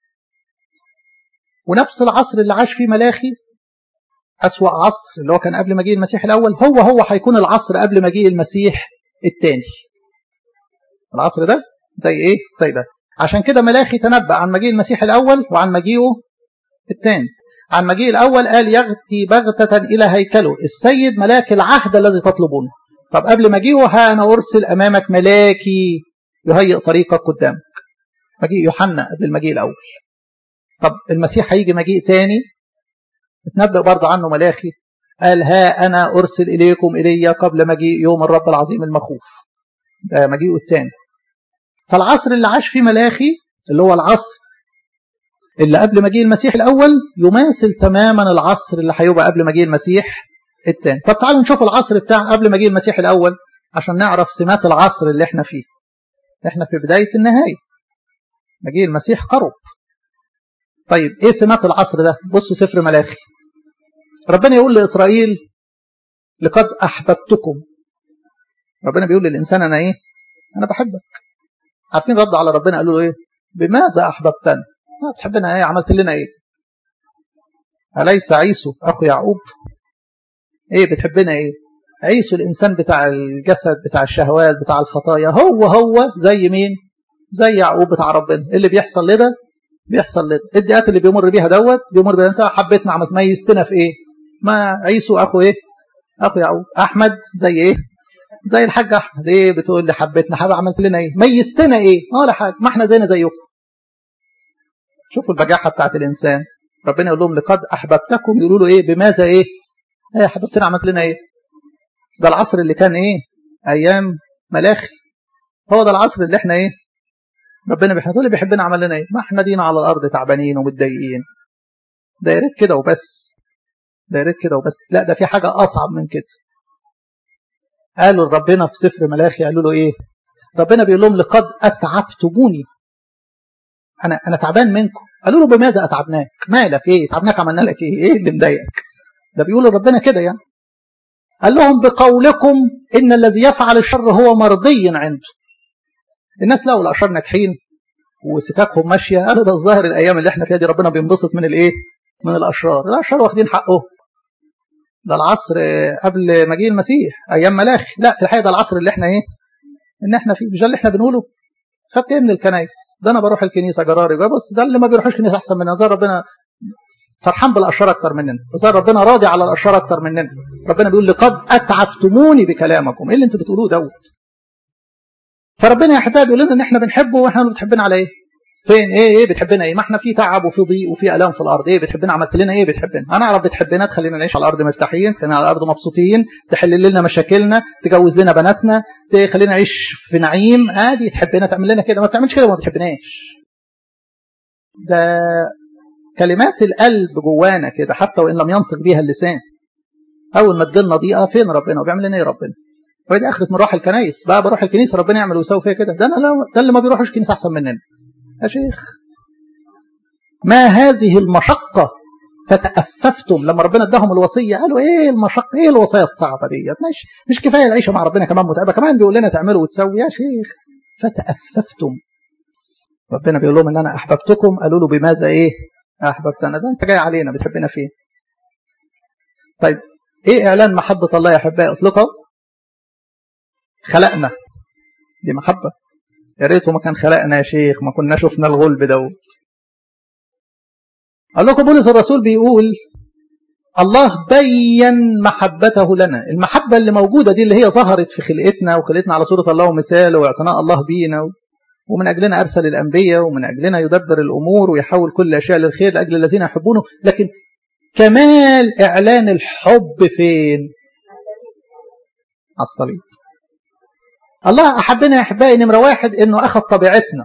ونفس العصر اللي عاش فيه ملاخي، أسوأ عصر اللي هو كان قبل مجيء المسيح الأول، هو هيكون العصر قبل مجيء المسيح الثاني. العصر ده زي إيه؟ زي ده. عشان كده ملاخي تنبأ عن مجيء المسيح الأول وعن مجيئه الثاني. عن مجيء الأول قال يغتي بغتة إلى هيكله السيد ملاك العهد الذي تطلبونه. طب قبل مجيئه ها أنا أرسل أمامك ملاكي يهيئ طريقك قدامك. مجيء يوحنا قبل المجيء الأول. طب المسيح هيجي مجيء تاني اتنبأ برضه عنه ملاخي، قال ها أنا أرسل إليكم إلي قبل مجيء يوم الرب العظيم المخوف، ده مجيئه الثاني. فالعصر اللي عاش فيه ملاخي اللي هو العصر اللي قبل مجيء المسيح الأول يماثل تماما العصر اللي هيبقى قبل مجيء المسيح الثاني. طب تعالوا نشوف العصر بتاع قبل مجيء المسيح الأول عشان نعرف سمات العصر اللي احنا فيه. احنا في بداية النهاية، مجيء المسيح قرب. طيب ايه سمات العصر ده؟ بصوا سفر ملاخي، ربنا يقول لإسرائيل لقد أحببتكم. ربنا بيقول للإنسان أنا إيه؟ أنا بحبك. عارفين رد على ربنا قالوا له إيه؟ بماذا أحببتنا؟ بتحبنا إيه؟ عملت لنا إيه؟ أليس عيسو أخو يعقوب؟ إيه بتحبنا إيه؟ عيسو الإنسان بتاع الجسد بتاع الشهوات بتاع الخطايا، هو زي مين؟ زي يعقوب بتاع ربنا. اللي بيحصل لده بيحصل لده. الدقات اللي بيمر بيها دوت بيمر بيها. أنت حبيتنا، عملت ميزتنا في إيه؟ ما عيسو أخو إيه؟ أخو يعقوب. أحمد زي إيه؟ زي الحاج أحمد. إيه بتقول لي حبيتنا؟ حبيب عملت لنا إيه؟ ميزتنا إيه؟ لا حاجة، ما إحنا زينا زيكم. شوفوا البجاحة بتاعت الإنسان. ربنا يقول لهم لقد أحببتكم، يقولوا له إيه؟ بماذا إيه؟ إيه حبيبتنا عملت لنا إيه؟ ده العصر اللي كان إيه؟ أيام ملاخي. هو ده العصر اللي إحنا إيه؟ ربنا بيحطوا لي بيحبنا عمل لنا إيه؟ ما إحنا دينا على الأرض تعبانين ومتضايقين. ده يا ريت كده وبس، ده يا ريت كده وبس. لا ده في حاجة أصعب من كده. قالوا ربنا في سفر ملاخي، قالوا له إيه؟ ربنا بيقول لهم لقد أتعبتموني، أنا تعبان منكم. قالوا له بماذا أتعبناك؟ مالك إيه؟ تعبناك عملنا لك إيه؟ إيه اللي مضايقك؟ ده بيقول ربنا كده يعني. قال لهم بقولكم إن الذي يفعل الشر هو مرضي عنده. الناس لقوا الأشرار ناجحين وسكاكهم ماشية، قالوا ده الظاهر الأيام اللي احنا فيها دي ربنا بينبسط من الإيه؟ من الأشرار. الأشرار واخدين حقه. ده العصر قبل مجيء المسيح أيام ملاخي. لا في الحقيقة ده العصر اللي احنا إيه؟ إن احنا فيه. مش ده اللي احنا بنقوله؟ خدت إيه من الكنائس؟ ده أنا بروح الكنيسة جراري. بص ده اللي ما بيروحش كنيسة أحسن مننا. زي ربنا فرحان بالأشرار أكتر مننا، زي ربنا راضي على الأشرار أكتر مننا. ربنا بيقول لقد أتعبتموني بكلامكم. إيه اللي أنتوا بتقولوه دوت؟ فربنا يا أحبابي بيقول لنا إن إحنا بنحبه، وإحنا بتحبنا على إيه؟ فين؟ إيه بتحبنا إيه؟ ما إحنا في تعب وفي ضيق وفي آلام في الأرض. إيه بتحبنا؟ عملت لنا إيه؟ بتحبنا. أنا أعرف بتحبنا تخلينا نعيش على الأرض مرتاحين، تخلينا على الأرض مبسوطين، تحل لنا مشاكلنا، تجوز لنا بناتنا، تخلينا نعيش في نعيم. دي تحبنا تعمل لنا كده. ما بتعملش كده وما بتحبناش. ده كلمات القلب جوانا كده حتى وإن لم ينطق بيها اللسان. أول ما تجيلنا ضيقة فين ربنا؟ وبيعمل لنا إيه ربنا؟ ودي آخرة مروح الكنايس بقى. بروح الكنيسة ربنا يعمل ويسوي فيها كده. ده اللي ما بيروحش كنيسة أحسن مننا يا شيخ. ما هذه المشقة فتأففتم. لما ربنا اداهم الوصية قالوا إيه المشقة؟ إيه الوصية الصعبة دي؟ مش كفاية العيشة مع ربنا كمان متعبة، كمان بيقول لنا تعملوا وتسوي يا شيخ. فتأففتم. ربنا بيقول لهم إن أنا أحببتكم. قالوا له بماذا إيه؟ أحببتنا. ده أنت جاي علينا بتحبنا فين؟ طيب إيه إعلان محبة الله يا أحبائي؟ أطلقه خلقنا. دي محبة. يا ريته ما كان خلقنا يا شيخ، ما كنا شفنا الغلب دوت. قال لكم بولس الرسول بيقول الله بين محبته لنا. المحبة اللي موجودة دي اللي هي ظهرت في خلقتنا وخلقتنا على صورة الله ومثاله واعتناء الله بينا، ومن أجلنا أرسل الأنبياء، ومن أجلنا يدبر الأمور ويحول كل الأشياء للخير لأجل الذين يحبونه. لكن كمال إعلان الحب فين؟ على الصليب. الله أحبنا يا أحبائي نمرة واحد إنه أخذ طبيعتنا،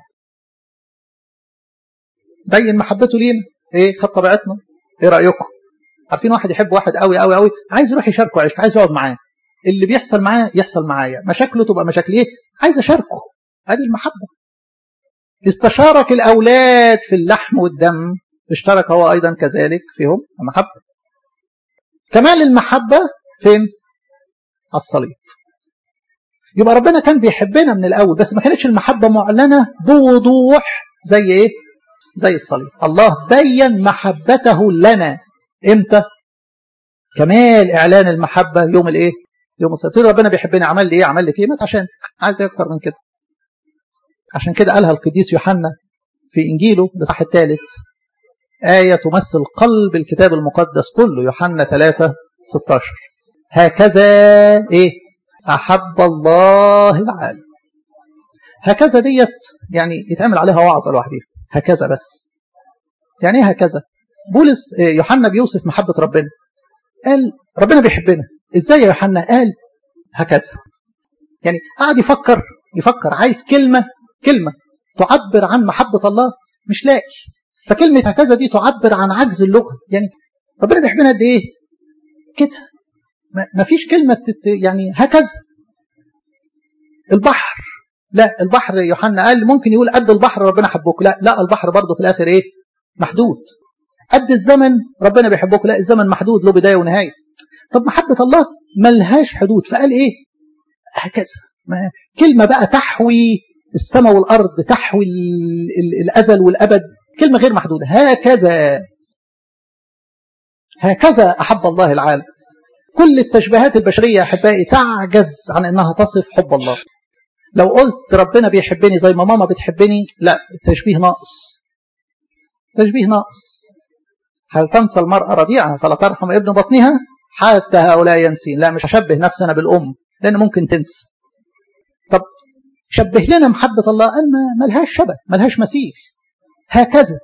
بين محبته لينا. إيه؟ خد طبيعتنا. إيه رأيكم؟ عارفين واحد يحب واحد قوي قوي قوي، عايز يروح يشاركه عيش، عايز يقعد معاه، اللي بيحصل معاه يحصل معايا، مشاكله تبقى مشاكلي، عايز أشاركه. هذه المحبة. استشارك الأولاد في اللحم والدم، اشترك هو أيضا كذلك فيهم المحبة. كمال المحبة فين؟ على الصليب. يبقى ربنا كان بيحبنا من الأول، بس ما كانتش المحبة معلنة بوضوح زي إيه؟ زي الصليب. الله بين محبته لنا إمتى؟ كمال إعلان المحبة يوم الإيه؟ يوم الصليب. تقول ربنا بيحبنا، عمل لي إيه؟ عمل لك إيه؟ مات عشان عايز أكتر من كده. عشان كده قالها القديس يوحنا في إنجيله الإصحاح 3، آية تمثل قلب الكتاب المقدس كله، يوحنا 3:16. هكذا إيه؟ أحب الله العالم. هكذا ديت يعني يتعمل عليها وعظة لوحدها. هكذا بس. يعني إيه هكذا؟ بولس يوحنا بيوصف محبة ربنا، قال ربنا بيحبنا ازاي يا يوحنا؟ قال هكذا. يعني قعد يفكر عايز كلمة تعبر عن محبة الله، مش لاقي. فكلمة هكذا دي تعبر عن عجز اللغة. يعني ربنا بيحبنا قد ايه كده؟ ما فيش كلمة يعني هكذا. البحر، لا البحر يوحنا قال ممكن يقول قد البحر ربنا حبوك، لا البحر برضه في الاخر ايه؟ محدود. قد الزمن ربنا بيحبوك، لا الزمن محدود له بداية ونهاية. طب محبة الله ملهاش حدود، فقال ايه؟ هكذا. كلمة بقى تحوي السماء والأرض، تحوي الأزل والأبد، كلمة غير محدودة. هكذا أحب الله العالم. كل التشبيهات البشرية أحبائي تعجز عن أنها تصف حب الله. لو قلت ربنا بيحبني زي ما ماما بتحبني، لا، التشبيه ناقص، تشبيه ناقص. هل تنسى المرأة رضيعها فلا ترحم ابن بطنها؟ حتى هؤلاء ينسين. لا، مش هشبه نفسي أنا بالأم لأن ممكن تنسى. طب شبه لنا محبة الله، قال ما لهاش شبه، ما لهاش مثيل. هكذا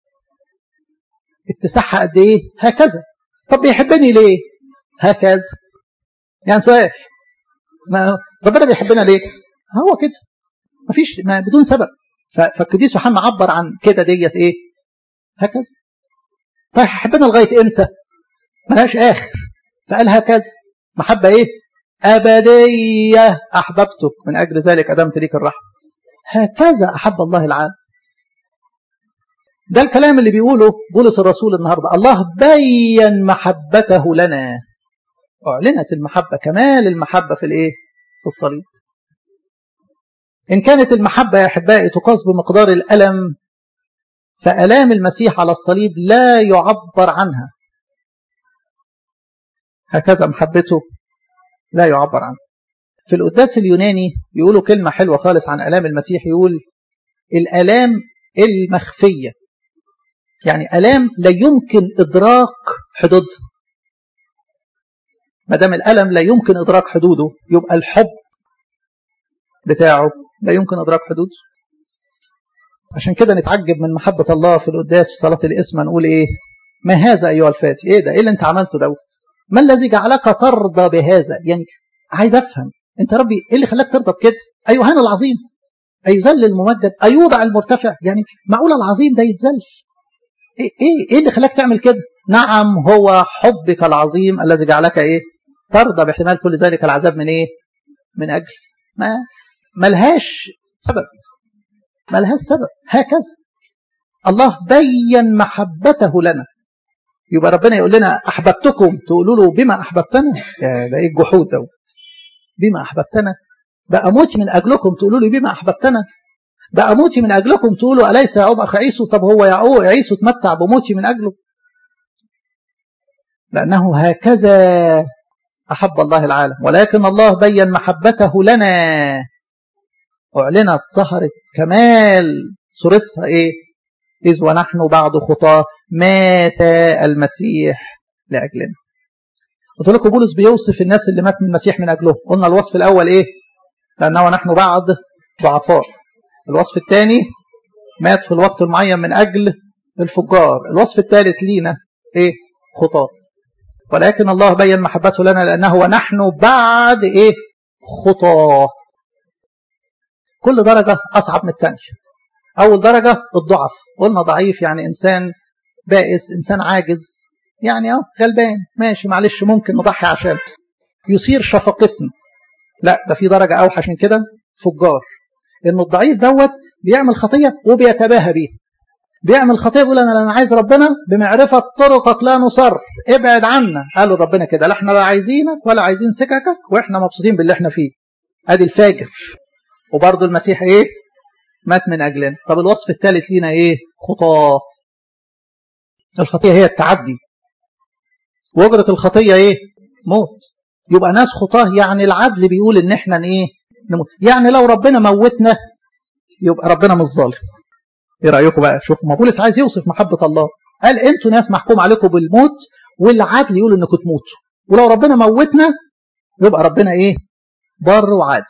اتساعها قد ايه؟ هكذا. طب بيحبني ليه؟ هكذا. يعني سؤال، ما ربنا بيحبنا ليه؟ هو كده، مفيش بدون سبب. فالقديس يوحنا عبر عن كده ديت ايه؟ هكذا. فيحبنا لغايه امتى؟ ملهاش اخر. فقال هكذا، محبه ايه؟ ابديه. احببتك من اجل ذلك ادمت ليك الرحمه. هكذا احب الله العالم. ده الكلام اللي بيقوله بولس الرسول النهارده. الله بين محبته لنا، اعلنت المحبه، كمال المحبه في الايه؟ في الصليب. إن كانت المحبة يا أحبائي تقاس بمقدار الألم، فألام المسيح على الصليب لا يعبر عنها. هكذا محبته لا يعبر عنها. في القداس اليوناني يقولوا كلمة حلوة خالص عن ألام المسيح، يقول الألام المخفية. يعني ألام لا يمكن إدراك حدودها. ما دام الألم لا يمكن إدراك حدوده، يبقى الحب بتاعه لا يمكن إدراك حدوده. عشان كده نتعجب من محبة الله في القداس في صلاة الإسمة، نقول إيه؟ ما هذا أيها الفاتي؟ إيه ده؟ إيه اللي أنت عملته دوت؟ ما الذي جعلك ترضى بهذا؟ يعني عايز أفهم، أنت ربي إيه اللي خلاك ترضى بكده؟ أيوهان العظيم، أيذل الممجد، أيوضع المرتفع. يعني معقول العظيم ده يتذل؟ إيه اللي خلاك تعمل كده؟ نعم، هو حبك العظيم الذي جعلك إيه؟ ترضى باحتمال كل ذلك العذاب من إيه؟ من أجل ملهاش سبب، ملهاش سبب. هكذا الله بين محبته لنا. يبقى ربنا يقول لنا أحببتكم، تقولوا له بما أحببتنا؟ ده إيه الجحود دوت؟ بما أحببتنا؟ بقى موتي من أجلكم تقولوا لي بما أحببتنا؟ بقى موتي من أجلكم تقولوا أليس يعقوب أخ عيسو؟ طب هو يعقوب عيسو تمتع بموتي من أجله؟ لأنه هكذا أحب الله العالم. ولكن الله بين محبته لنا، أعلنت، ظهرت كمال صورتها إيه؟ إذ ونحن بعد خطاه مات المسيح لأجلنا. قلت لكم بولس بيوصف الناس اللي مات من المسيح من أجله. قلنا الوصف الأول إيه؟ لأنه ونحن بعد ضعفاء. الوصف الثاني مات في الوقت المعين من أجل الفجار. الوصف الثالث لينا إيه؟ خطاه. ولكن الله بين محبته لنا لأنه ونحن بعد إيه؟ خطاه. كل درجة أصعب من الثانية. أول درجة الضعف، قلنا ضعيف يعني إنسان بائس، إنسان عاجز، يعني غلبان، ماشي معلش ممكن نضحي عشان يثير شفقتنا. لا، ده في درجة أوحش من كده، فجار. إنه الضعيف دوت بيعمل خطية وبيتباهى بيه. بيعمل خطية يقول أنا عايز ربنا بمعرفة طرقك لا نصر، ابعد عنا. قالوا ربنا كده، لا احنا لا عايزينك ولا عايزين سككك، واحنا مبسوطين باللي احنا فيه. ادي الفاجر. وبرضه المسيح ايه؟ مات من أجلنا. طب الوصف الثالث لينا ايه؟ خطاه. الخطية هي التعدي، وأجرة الخطية ايه؟ موت. يبقى ناس خطاه، يعني العدل بيقول ان احنا ايه؟ نموت. يعني لو ربنا موتنا يبقى ربنا مش ظالم. ايه رأيكم بقى؟ شوفوا، ما بولس عايز يوصف محبة الله، قال انتوا ناس محكوم عليكم بالموت، والعدل يقول انكم تموتوا. ولو ربنا موتنا يبقى ربنا ايه؟ بر وعادل.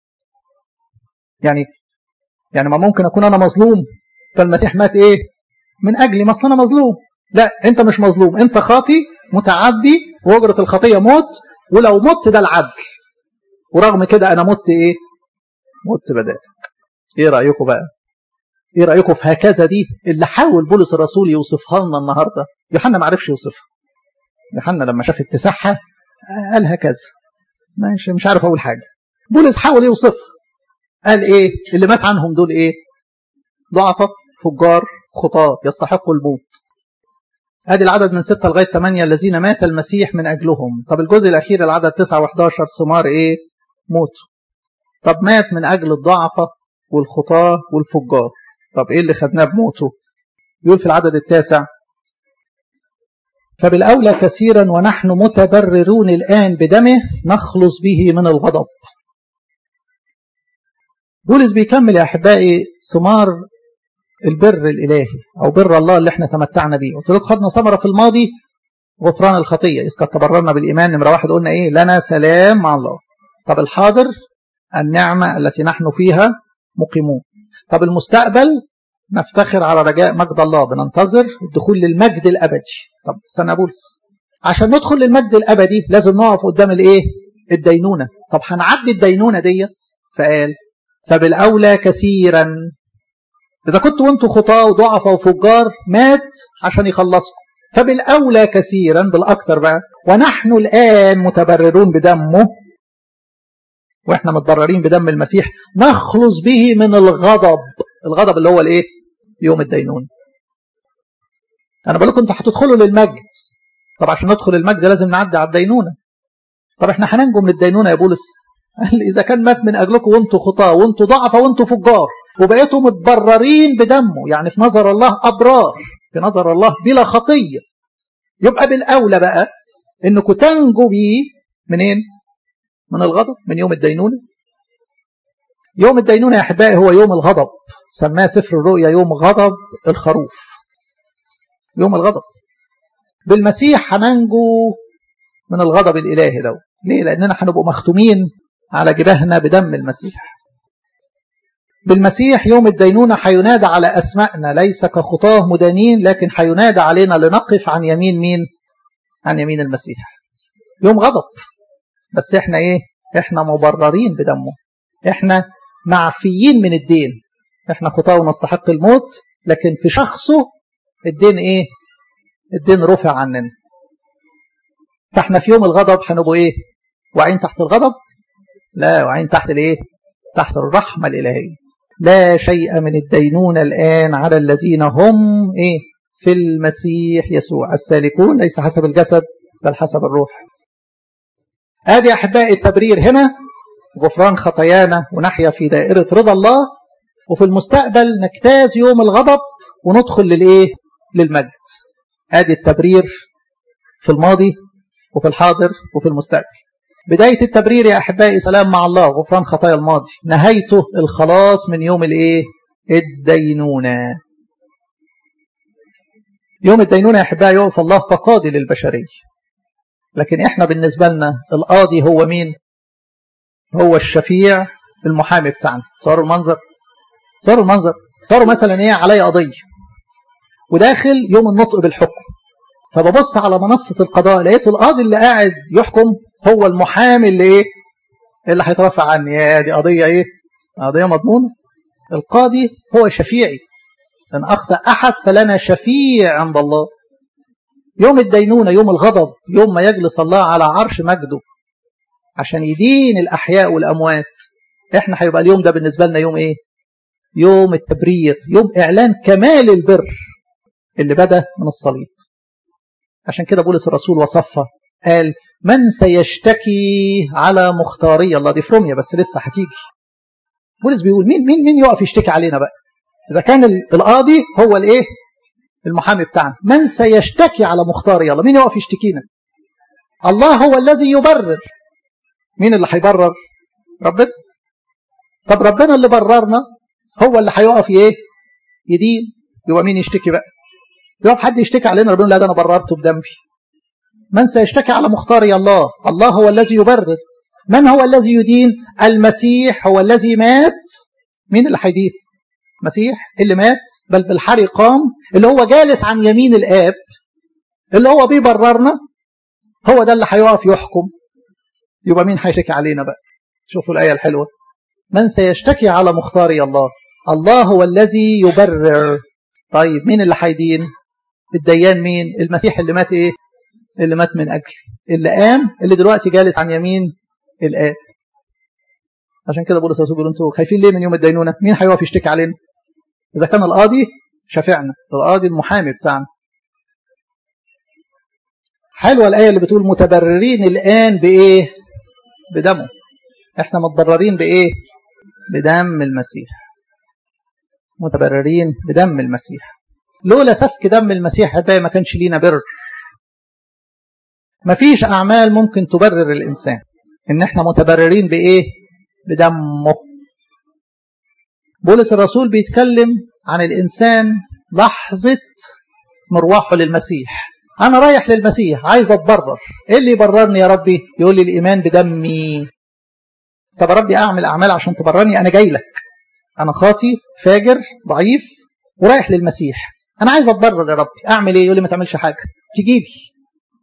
يعني ما ممكن اكون انا مظلوم فالمسيح مات ايه؟ من أجلي، ما أصل أنا مظلوم. لا، أنت مش مظلوم، أنت خاطي متعدي وأجرة الخطية موت، ولو مت ده العدل، ورغم كده أنا مت إيه؟ مت بدالك. إيه رأيكم بقى؟ إيه رأيكم في هكذا دي اللي حاول بولس الرسول يوصفها لنا النهاردة؟ يوحنا ما عرفش يوصفها. يوحنا لما شاف اتساعها قال هكذا، مش عارف أقول حاجة. بولس حاول يوصفها، قال إيه؟ اللي مات عنهم دول إيه؟ ضعفاء فجار خطاة يستحقوا الموت. ادي العدد من 6 لغاية 8 الذين مات المسيح من أجلهم. طب الجزء الأخير العدد 9 و11 ثمار إيه؟ موت. طب مات من أجل الضعفاء والخطاة والفجار. طب إيه اللي خدناه بموته؟ يقول في العدد 9 فبالأولى كثيرا ونحن متبررون الآن بدمه نخلص به من الغضب. بولس بيكمل يا أحبائي ثمار البر الإلهي أو بر الله اللي احنا تمتعنا بيه. قلت لكم خدنا ثمرة في الماضي غفران الخطية، إذ قد تبررنا بالإيمان. نمرة 1 قلنا إيه؟ لنا سلام مع الله. طب الحاضر النعمة التي نحن فيها مقيمون. طب المستقبل نفتخر على رجاء مجد الله، بننتظر الدخول للمجد الأبدي. طب سنة بولس عشان ندخل للمجد الأبدي لازم نقف قدام الإيه؟ الدينونة. طب هنعدي الدينونة ديت، فقال فبالأولى كثيرا. إذا كنتوا وانتوا خطاة وضعفاء وفجار مات عشان يخلصكم، فبالأولى كثيرا بالأكثر بقى ونحن الآن متبررون بدمه، وإحنا متبررين بدم المسيح نخلص به من الغضب. الغضب اللي هو الإيه؟ يوم الدينون. أنا بقول لكم أنتوا هتدخلوا للمجد. طب عشان ندخل المجد لازم نعدي على الدينونة. طب إحنا هننجو من الدينونة يا بولس؟ قال إذا كان مات من أجلكم وانتوا خطاة وانتوا ضعفاء وانتوا فجار وبقيتوا متبررين بدمه، يعني في نظر الله أبرار، في نظر الله بلا خطية، يبقى بالأولى بقى إنكم تنجوا بيه منين؟ من الغضب، من يوم الدينونة. يوم الدينونة يا أحبائي هو يوم الغضب، سماه سفر الرؤيا يوم غضب الخروف. يوم الغضب. بالمسيح هننجو من الغضب الإلهي ده. ليه؟ لأننا هنبقوا مختومين على جباهنا بدم المسيح. بالمسيح يوم الدينونة هينادى على أسمائنا، ليس كخطاه مدانين، لكن هينادى علينا لنقف عن يمين مين؟ عن يمين المسيح. يوم غضب، بس احنا ايه؟ احنا مبررين بدمه، احنا معفيين من الدين. احنا خطاه ونستحق الموت، لكن في شخصه الدين ايه؟ الدين رفع عننا. فاحنا في يوم الغضب هنبقوا ايه؟ واقعين تحت الغضب؟ لا، واقعين تحت الايه؟ تحت الرحمة الإلهية. لا شيء من الدينونة الآن على الذين هم ايه؟ في المسيح يسوع، السالكون ليس حسب الجسد بل حسب الروح. ادي احبائي التبرير هنا غفران خطايانا ونحيا في دائرة رضا الله، وفي المستقبل نجتاز يوم الغضب وندخل للايه؟ للمجد. ادي التبرير في الماضي وفي الحاضر وفي المستقبل. بداية التبرير يا أحبائي سلام مع الله، غفران خطايا الماضي، نهايته الخلاص من يوم الايه؟ الدينونة. يوم الدينونة يا أحبائي يقف الله كقاضي للبشرية، لكن احنا بالنسبة لنا القاضي هو مين؟ هو الشفيع المحامي بتاعنا. تصوروا المنظر؟ تصوروا المنظر؟ تصوروا مثلا ايه؟ علي قضية وداخل يوم النطق بالحكم، فببص على منصة القضاء لقيت القاضي اللي قاعد يحكم هو المحامي اللي ايه؟ اللي هيترافع عني. يا دي قضية ايه؟ قضية مضمونة. القاضي هو شفيعي، ان اخطأ احد فلنا شفيع عند الله. يوم الدينونة يوم الغضب، يوم ما يجلس الله على عرش مجده عشان يدين الأحياء والأموات، احنا هيبقى اليوم ده بالنسبة لنا يوم ايه؟ يوم التبرير، يوم إعلان كمال البر اللي بدأ من الصليب. عشان كده بولس الرسول وصفها، قال من سيشتكي على مختاري الله. دي في روميا بس لسه هتيجي. بولس بيقول مين يقف يشتكي علينا بقى؟ إذا كان القاضي هو الايه؟ المحامي بتاعنا، من سيشتكي على مختاري الله؟ مين يقف يشتكينا؟ الله هو الذي يبرر. مين اللي هيبرر؟ ربنا. طب ربنا اللي بررنا هو اللي هيقف ايه؟ يدين. يبقى مين يشتكي بقى؟ يقف حد يشتكي علينا؟ ربنا لا، ده انا بررته بدمي. من سيشتكي على مختاري الله؟ الله هو الذي يبرر. من هو الذي يدين؟ المسيح هو الذي مات. مين اللي هيدين؟ مسيح اللي مات بل بالحري قام، اللي هو جالس عن يمين الآب، اللي هو بيبررنا، هو ده اللي هيقف يحكم. يبقى مين هيشتكي علينا بقى؟ شوفوا الآية الحلوة، من سيشتكي على مختاري الله؟ الله هو الذي يبرر. طيب مين اللي هيدين؟ الديان مين؟ المسيح اللي مات ايه؟ اللي مات من أجلي، اللي قام، اللي دلوقتي جالس عن يمين الآب. عشان كده بولس الرسول بيقول انتوا خايفين ليه من يوم الدينونة؟ مين هيقف يشتكي علينا؟ إذا كان القاضي شافعنا، القاضي المحامي بتاعنا. حلوة الآية اللي بتقول متبررين الآن بإيه؟ بدمه. احنا متبررين بإيه؟ بدم المسيح. متبررين بدم المسيح. لولا سفك دم المسيح هذا ما كانش لينا بر. مفيش أعمال ممكن تبرر الإنسان. إن احنا متبررين بإيه؟ بدمه. بولس الرسول بيتكلم عن الإنسان لحظة مروحه للمسيح. أنا رايح للمسيح عايز أتبرر، إيه اللي يبررني يا ربي؟ يقول لي الإيمان بدمي. طب يا ربي أعمل أعمال عشان تبررني؟ أنا جاي لك، أنا خاطي فاجر ضعيف ورايح للمسيح، أنا عايز أتبرر يا ربي، أعمل إيه؟ يقول لي ما تعملش حاجة، تجي لي.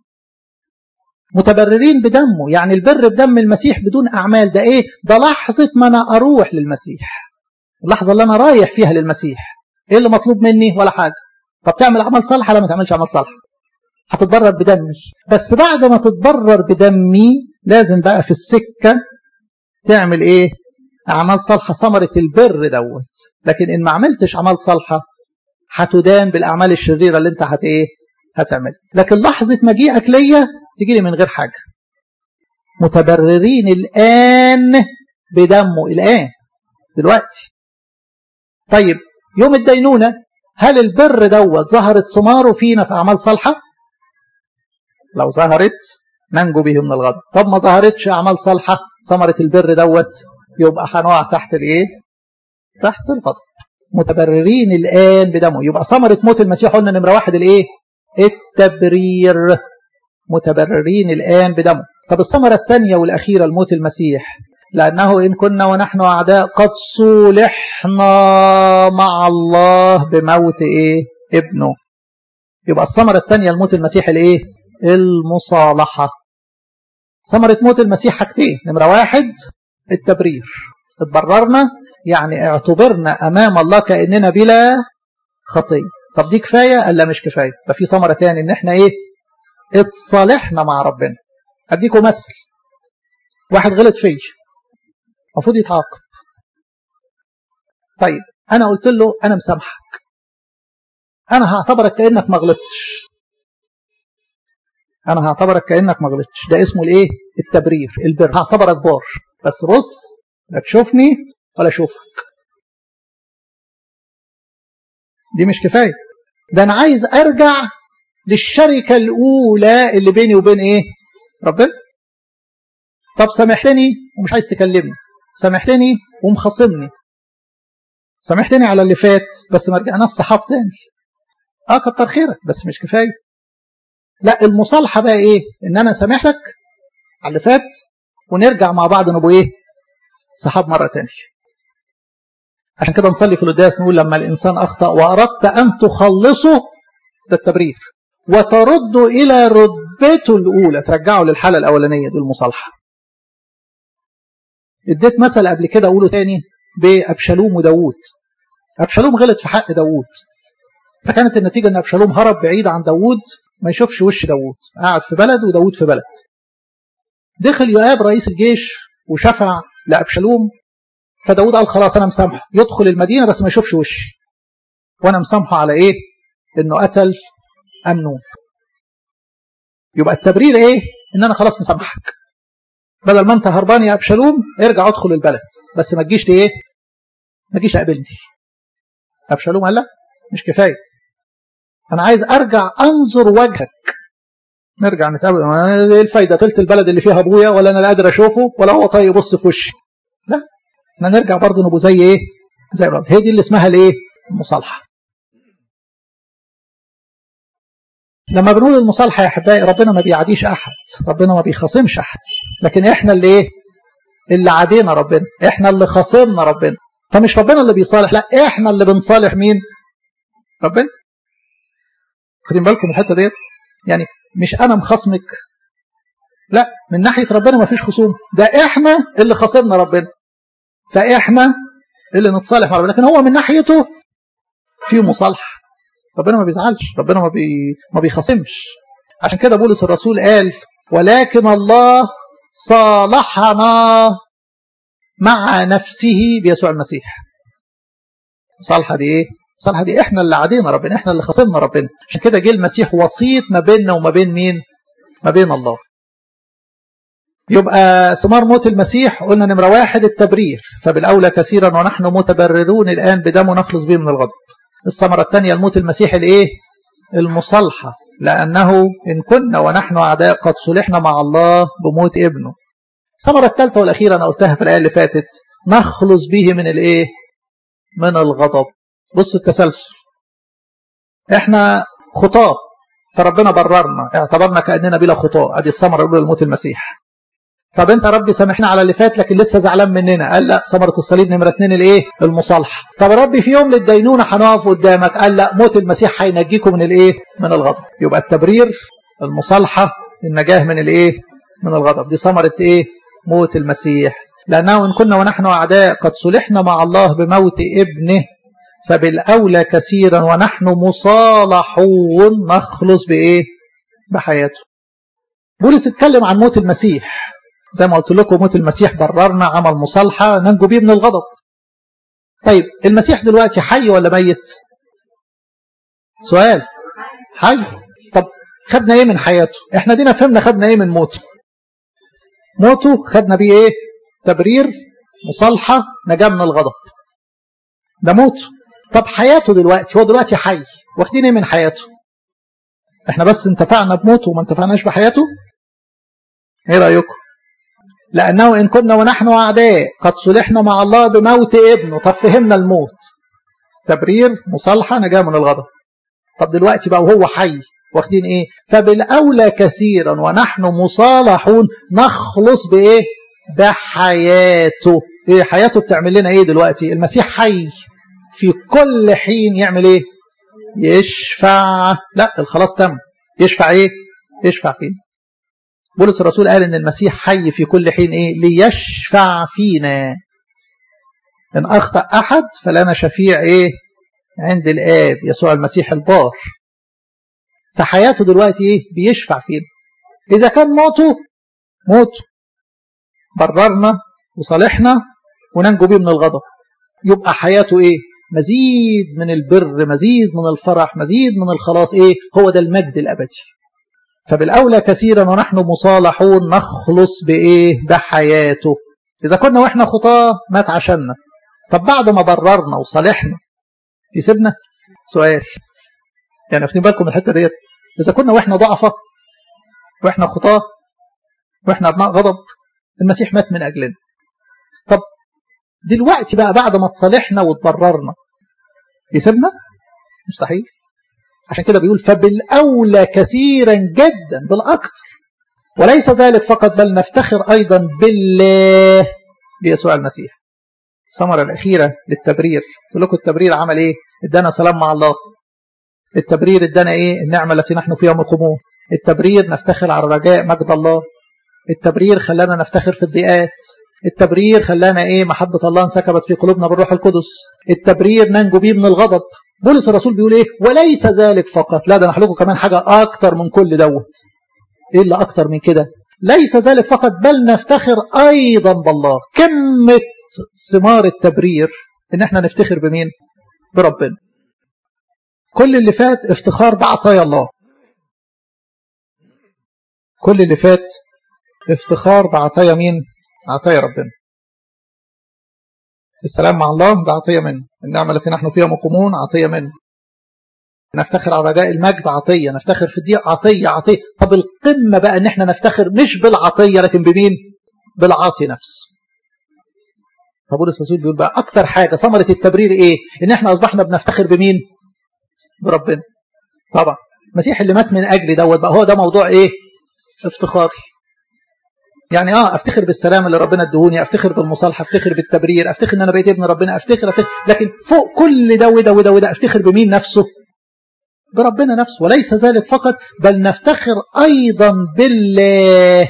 متبررين بدمه، يعني البر بدم المسيح بدون أعمال. ده إيه؟ ده لحظة ما أنا أروح للمسيح، اللحظة اللي أنا رايح فيها للمسيح. إيه اللي مطلوب مني؟ ولا حاجة. طب تعمل عمل صالح ولا ما تعملش عمل صالح؟ هتتبرر بدمي. بس بعد ما تتبرر بدمي لازم بقى في السكة تعمل إيه؟ أعمال صالحة، ثمرة البر دوت. لكن إن ما عملتش أعمال صالحة هتدان بالأعمال الشريرة اللي أنت هتعمل. لكن لحظة مجيئك ليا تجي لي من غير حاجة. متبررين الآن بدمه، الآن دلوقتي. طيب يوم الدينونة هل البر دوت ظهرت ثماره فينا في أعمال صالحة؟ لو ظهرت ننجو به من الغضب. طب ما ظهرتش أعمال صالحة ثمرة البر دوت، يبقى هنقع تحت الإيه؟ تحت الغضب. متبررين الآن بدمه، يبقى ثمرة موت المسيح قلنا نمرة واحد الإيه؟ التبرير. متبررين الآن بدمه. طب الثمرة الثانية والأخيرة لموت المسيح، لأنه إن كنا ونحن أعداء قد صلحنا مع الله بموت إيه؟ ابنه. يبقى الثمرة الثانية لموت المسيح الإيه؟ المصالحة. ثمرة موت المسيح حاجتين، نمرة واحد التبرير، اتبررنا يعني اعتبرنا أمام الله كأننا بلا خطية. طب دي كفاية؟ قال لا مش كفاية، ففي ثمرة تاني إن احنا إيه؟ اتصالحنا مع ربنا. أديكم مثل، واحد غلط فيه المفروض يتعاقب. طيب أنا قلت له أنا مسامحك، أنا هعتبرك كأنك ما غلطتش، أنا هعتبرك كأنك ما غلطتش. ده اسمه الإيه؟ التبرير، البر. هعتبرك بار، بس بص لا تشوفني ولا أشوفك. دي مش كفاية، ده أنا عايز أرجع للشركة الأولى اللي بيني وبين إيه؟ ربنا. طب سامحتني ومش عايز تكلمني، سامحتني ومخصمني، سامحتني على اللي فات بس ما رجعناش صحاب تاني. كتر خيرك بس مش كفاية. لا، المصالحة بقى إيه؟ إن أنا سامحتك على اللي فات ونرجع مع بعض نبقى إيه؟ صحاب مرة تانية. عشان كده نصلي في القداس نقول لما الإنسان أخطأ وأردت أن تخلصه، ده التبرير، وترد إلى رتبته الأولى، ترجعه للحالة الأولانية، دي المصالحة. اديت مثل قبل كده أقوله تاني بأبشالوم وداود. أبشالوم غلط في حق داود، فكانت النتيجة أن أبشالوم هرب بعيد عن داود، ما يشوفش وش داود، قاعد في بلد وداود في بلد. دخل يؤاب رئيس الجيش وشفع لأبشالوم، فداود قال خلاص أنا مسامحه، يدخل المدينة بس ما يشوفش وشي، وأنا مسامحه على إيه؟ إنه قتل أمنون. يبقى التبرير إيه؟ إن أنا خلاص مسامحك، بدل ما أنت هربان يا أبشالوم ارجع ادخل البلد، بس ما تجيش إيه؟ ما تجيش أقابلني. أبشالوم قال لا مش كفاية، أنا عايز أرجع أنظر وجهك، نرجع نتقابل. إيه الفايدة؟ تلت البلد اللي فيها أبويا ولا أنا لا قادر أشوفه ولا هو طيب يبص في وشي. لا، احنا نرجع برضه نبقى زي إيه؟ زي بعض. هي دي اللي اسمها الإيه؟ المصالحة. لما بنقول المصالحة يا أحبائي، ربنا ما بيعاديش أحد، ربنا ما بيخاصمش أحد، لكن إحنا اللي إيه؟ اللي عادينا ربنا، إحنا اللي خاصمنا ربنا. فمش ربنا اللي بيصالح، لا احنا اللي بنصالح مين؟ ربنا. خدين بالكم الحته ديت؟ يعني مش انا مخصمك، لا، من ناحيه ربنا ما فيش خصوم، ده احنا اللي خاصمنا ربنا، فاحنا اللي نتصالح مع ربنا، لكن هو من ناحيته في مصالحه. ربنا ما بيزعلش، ربنا ما بيخاصمش. عشان كده بولس الرسول قال ولكن الله صالحنا مع نفسه بيسوع المسيح. صالحة دي ايه؟ صالحة دي احنا اللي عادينا ربنا، احنا اللي خاصمنا ربنا. عشان كده جه المسيح وسيط ما بيننا وما بين مين؟ ما بين الله. يبقى ثمار موت المسيح قلنا نمرة 1 التبرير، فبالأولى كثيرا ونحن متبررون الآن بدمه نخلص به من الغضب. الثمرة الثانية الموت المسيح الايه؟ المصالحة، لأنه إن كنا ونحن أعداء قد صلحنا مع الله بموت ابنه. الثمرة الثالثة والأخيرة أنا قلتها في الآية اللي فاتت، نخلص به من الايه؟ من الغضب. بص التسلسل، احنا خطاة فربنا بررنا، اعتبرنا كأننا بلا خطاة، ادي الثمرة الأولى لموت المسيح. طب انت ربي سامحنا على اللي فات لكن لسه زعلان مننا، قال لا، ثمرة الصليب نمرة 2 الايه؟ المصالحة. طب ربي في يوم للدينونة هنقف قدامك، قال لا، موت المسيح هينجيكم من الايه؟ من الغضب. يبقى التبرير، المصالحة، النجاة من الايه؟ من الغضب. دي ثمرة ايه؟ موت المسيح. لأنه إن كنا ونحن أعداء قد صلحنا مع الله بموت ابنه فبالأولى كثيرا ونحن مصالحون نخلص بإيه؟ بحياته. بولس اتكلم عن موت المسيح، زي ما قلت لكم موت المسيح بررنا، عمل مصالحة ننجو بيه من الغضب. طيب المسيح دلوقتي حي ولا ميت؟ سؤال. حي. طب خدنا ايه من حياته؟ احنا دينا فهمنا خدنا ايه من موته. موته خدنا بيه ايه؟ تبرير، مصالحة، نجاة من الغضب. ده موته. طب حياته دلوقتي، هو دلوقتي حي، واخدين ايه من حياته؟ احنا بس انتفعنا بموته وما انتفعناش بحياته؟ ايه رأيكم؟ لأنه إن كنا ونحن أعداء قد صلحنا مع الله بموت ابنه. طب فهمنا الموت، تبرير، مصالحة، نجاة من الغضب. طب دلوقتي بقى وهو حي، واخدين ايه؟ فبالأولى كثيرا ونحن مصالحون نخلص بإيه؟ بحياته. ايه حياته بتعمل لنا ايه دلوقتي؟ المسيح حي في كل حين يعمل ايه؟ يشفع. لا، الخلاص تم. يشفع ايه؟ يشفع فين؟ بولس الرسول قال ان المسيح حي في كل حين ايه؟ ليشفع فينا. ان اخطأ احد فلنا شفيع ايه؟ عند الآب يسوع المسيح البار. فحياته دلوقتي ايه؟ بيشفع فينا. اذا كان موته بررنا وصالحنا وننجو بيه من الغضب، يبقى حياته ايه؟ مزيد من البر، مزيد من الفرح، مزيد من الخلاص. ايه هو ده؟ المجد الابدي. فبالأولى كثيرا ونحن مصالحون نخلص بايه؟ بحياته. اذا كنا واحنا خطاه مات عشاننا، طب بعد ما بررنا وصالحنا يسيبنا؟ سؤال. يعني واخدين بالكم من الحته ديت؟ اذا كنا واحنا ضعفة واحنا خطاه واحنا ابناء غضب، المسيح مات من اجلنا. طب دلوقتي بقى بعد ما تصالحنا وتبررنا يسيبنا؟ مستحيل. عشان كده بيقول فبالأولى كثيرا جدا، بالأكثر. وليس ذلك فقط بل نفتخر أيضا بالله بيسوع المسيح. الثمرة الأخيرة للتبرير، قلت لكم التبرير عمل إيه؟ ادانا سلام مع الله. التبرير ادانا إيه؟ النعمة التي نحن فيها مقيمون. التبرير نفتخر على رجاء مجد الله. التبرير خلانا نفتخر في الضيقات. التبرير خلانا ايه؟ محبة الله انسكبت في قلوبنا بالروح القدس. التبرير ننجو بيه من الغضب. بولس الرسول بيقول ايه؟ وليس ذلك فقط، لا، ده انا هقول لكم كمان حاجة اكتر من كل دوت. ايه اللي اكتر من كده؟ ليس ذلك فقط بل نفتخر ايضا بالله. كلمة ثمار التبرير ان احنا نفتخر بمين؟ بربنا. كل اللي فات افتخار بعطايا الله. كل اللي فات افتخار بعطايا مين؟ عطايا ربنا. السلام مع الله ده عطية منه. النعمة التي نحن فيها مقيمون عطية منه. نفتخر على رجاء المجد عطية. نفتخر في الضيق عطية. طب القمة بقى ان احنا نفتخر مش بالعطية لكن بمين؟ بالعاطي نفسه. فبولس الرسول بيقول بقى اكتر حاجة ثمرة التبرير ايه؟ ان احنا اصبحنا بنفتخر بمين؟ بربنا. طبعا المسيح اللي مات من اجل دوت بقى هو ده موضوع ايه؟ افتخاري. يعني افتخر بالسلام اللي ربنا ادهوني، افتخر بالمصالحه، افتخر بالتبرير، افتخر ان انا بقيت ابن ربنا، افتخر. لكن فوق كل ده وده وده وده افتخر بمين؟ نفسه، بربنا نفسه. وليس ذلك فقط بل نفتخر ايضا بالله.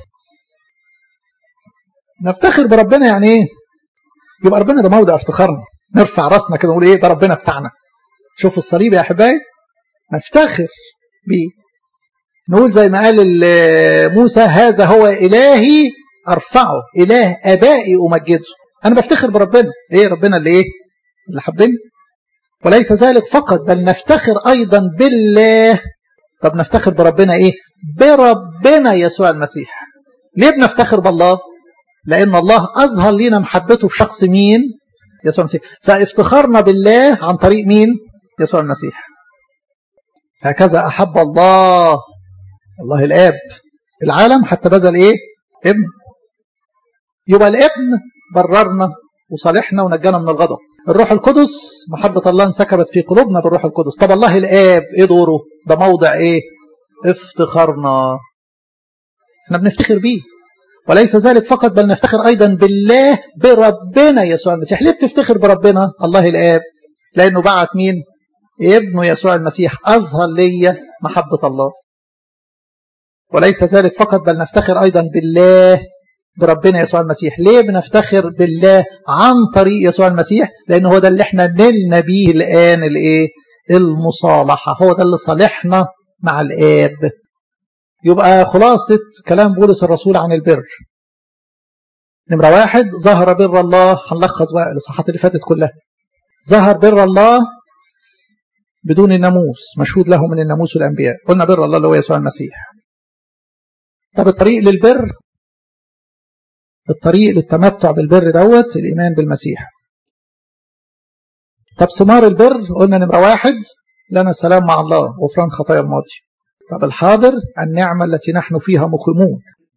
نفتخر بربنا يعني ايه؟ يبقى ربنا ده موضع افتخارنا، نرفع راسنا كده ونقول ايه ده ربنا بتاعنا. شوفوا الصليب يا احبائي، نفتخر بيه، نقول زي ما قال موسى هذا هو إلهي أرفعه، إله آبائي أمجده. أنا بفتخر بربنا، إيه ربنا اللي إيه؟ اللي حبني. وليس ذلك فقط بل نفتخر أيضا بالله. طب نفتخر بربنا إيه؟ بربنا يسوع المسيح. ليه بنفتخر بالله؟ لأن الله أظهر لنا محبته في شخص مين؟ يسوع المسيح. فافتخارنا بالله عن طريق مين؟ يسوع المسيح. هكذا أحب الله الآب العالم حتى بذل ايه؟ ابن. يبقى الابن بررنا وصالحنا ونجانا من الغضب. الروح القدس محبة الله انسكبت في قلوبنا بالروح القدس. طب الله الآب ايه دوره؟ ده موضع ايه؟ افتخارنا، احنا بنفتخر بيه. وليس ذلك فقط بل نفتخر ايضا بالله بربنا يسوع المسيح. ليه بتفتخر بربنا الله الآب؟ لانه بعت مين؟ ابنه يسوع المسيح اظهر لي محبة الله. وليس ذلك فقط بل نفتخر أيضا بالله بربنا يسوع المسيح. ليه بنفتخر بالله عن طريق يسوع المسيح؟ لأنه هو ده اللي احنا نلنا بيه الآن الايه؟ المصالحة. هو ده اللي صالحنا مع الآب. يبقى خلاصة كلام بولس الرسول عن البر: نمرة 1 ظهر بر الله. هنلخص بقى الإصحاحات اللي فاتت كلها. ظهر بر الله بدون الناموس، مشهود له من الناموس والأنبياء. قلنا بر الله اللي هو يسوع المسيح. طب الطريق للبر، الطريق للتمتع بالبر دوت الإيمان بالمسيح. طب ثمار البر، قلنا نمرة 1 لنا السلام مع الله وغفران خطايا الماضي. طب الحاضر النعمة التي نحن فيها مقيمون.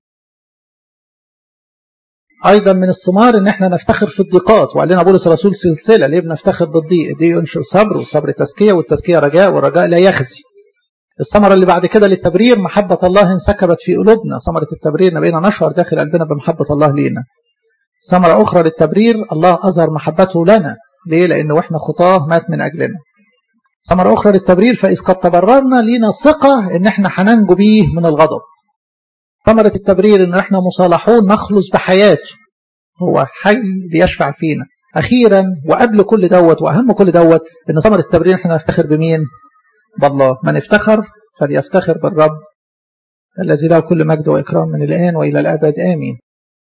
أيضا من الثمار إن احنا نفتخر في الضيقات، وقال لنا بولس الرسول سلسلة ليه بنفتخر بالضيق. دي ينشر صبر، والصبر تزكية، والتزكية رجاء، والرجاء لا يخزي. الثمرة اللي بعد كده للتبرير محبة الله انسكبت في قلوبنا. ثمرة التبرير بقينا نشعر داخل قلبنا بمحبة الله لينا. ثمرة أخرى للتبرير الله أظهر محبته لنا. ليه؟ لأنه إحنا خطاه مات من أجلنا. ثمرة أخرى للتبرير فإذ قد تبررنا لينا ثقة إن إحنا هننجو بيه من الغضب. ثمرة التبرير إن إحنا مصالحون نخلص بحياته، هو حي ليشفع فينا. أخيرا وقبل كل دوت وأهم كل دوت إن ثمرة التبرير إحنا نفتخر بمين؟ بالله. من افتخر فليفتخر بالرب الذي له كل مجد وإكرام من الآن وإلى الأبد آمين.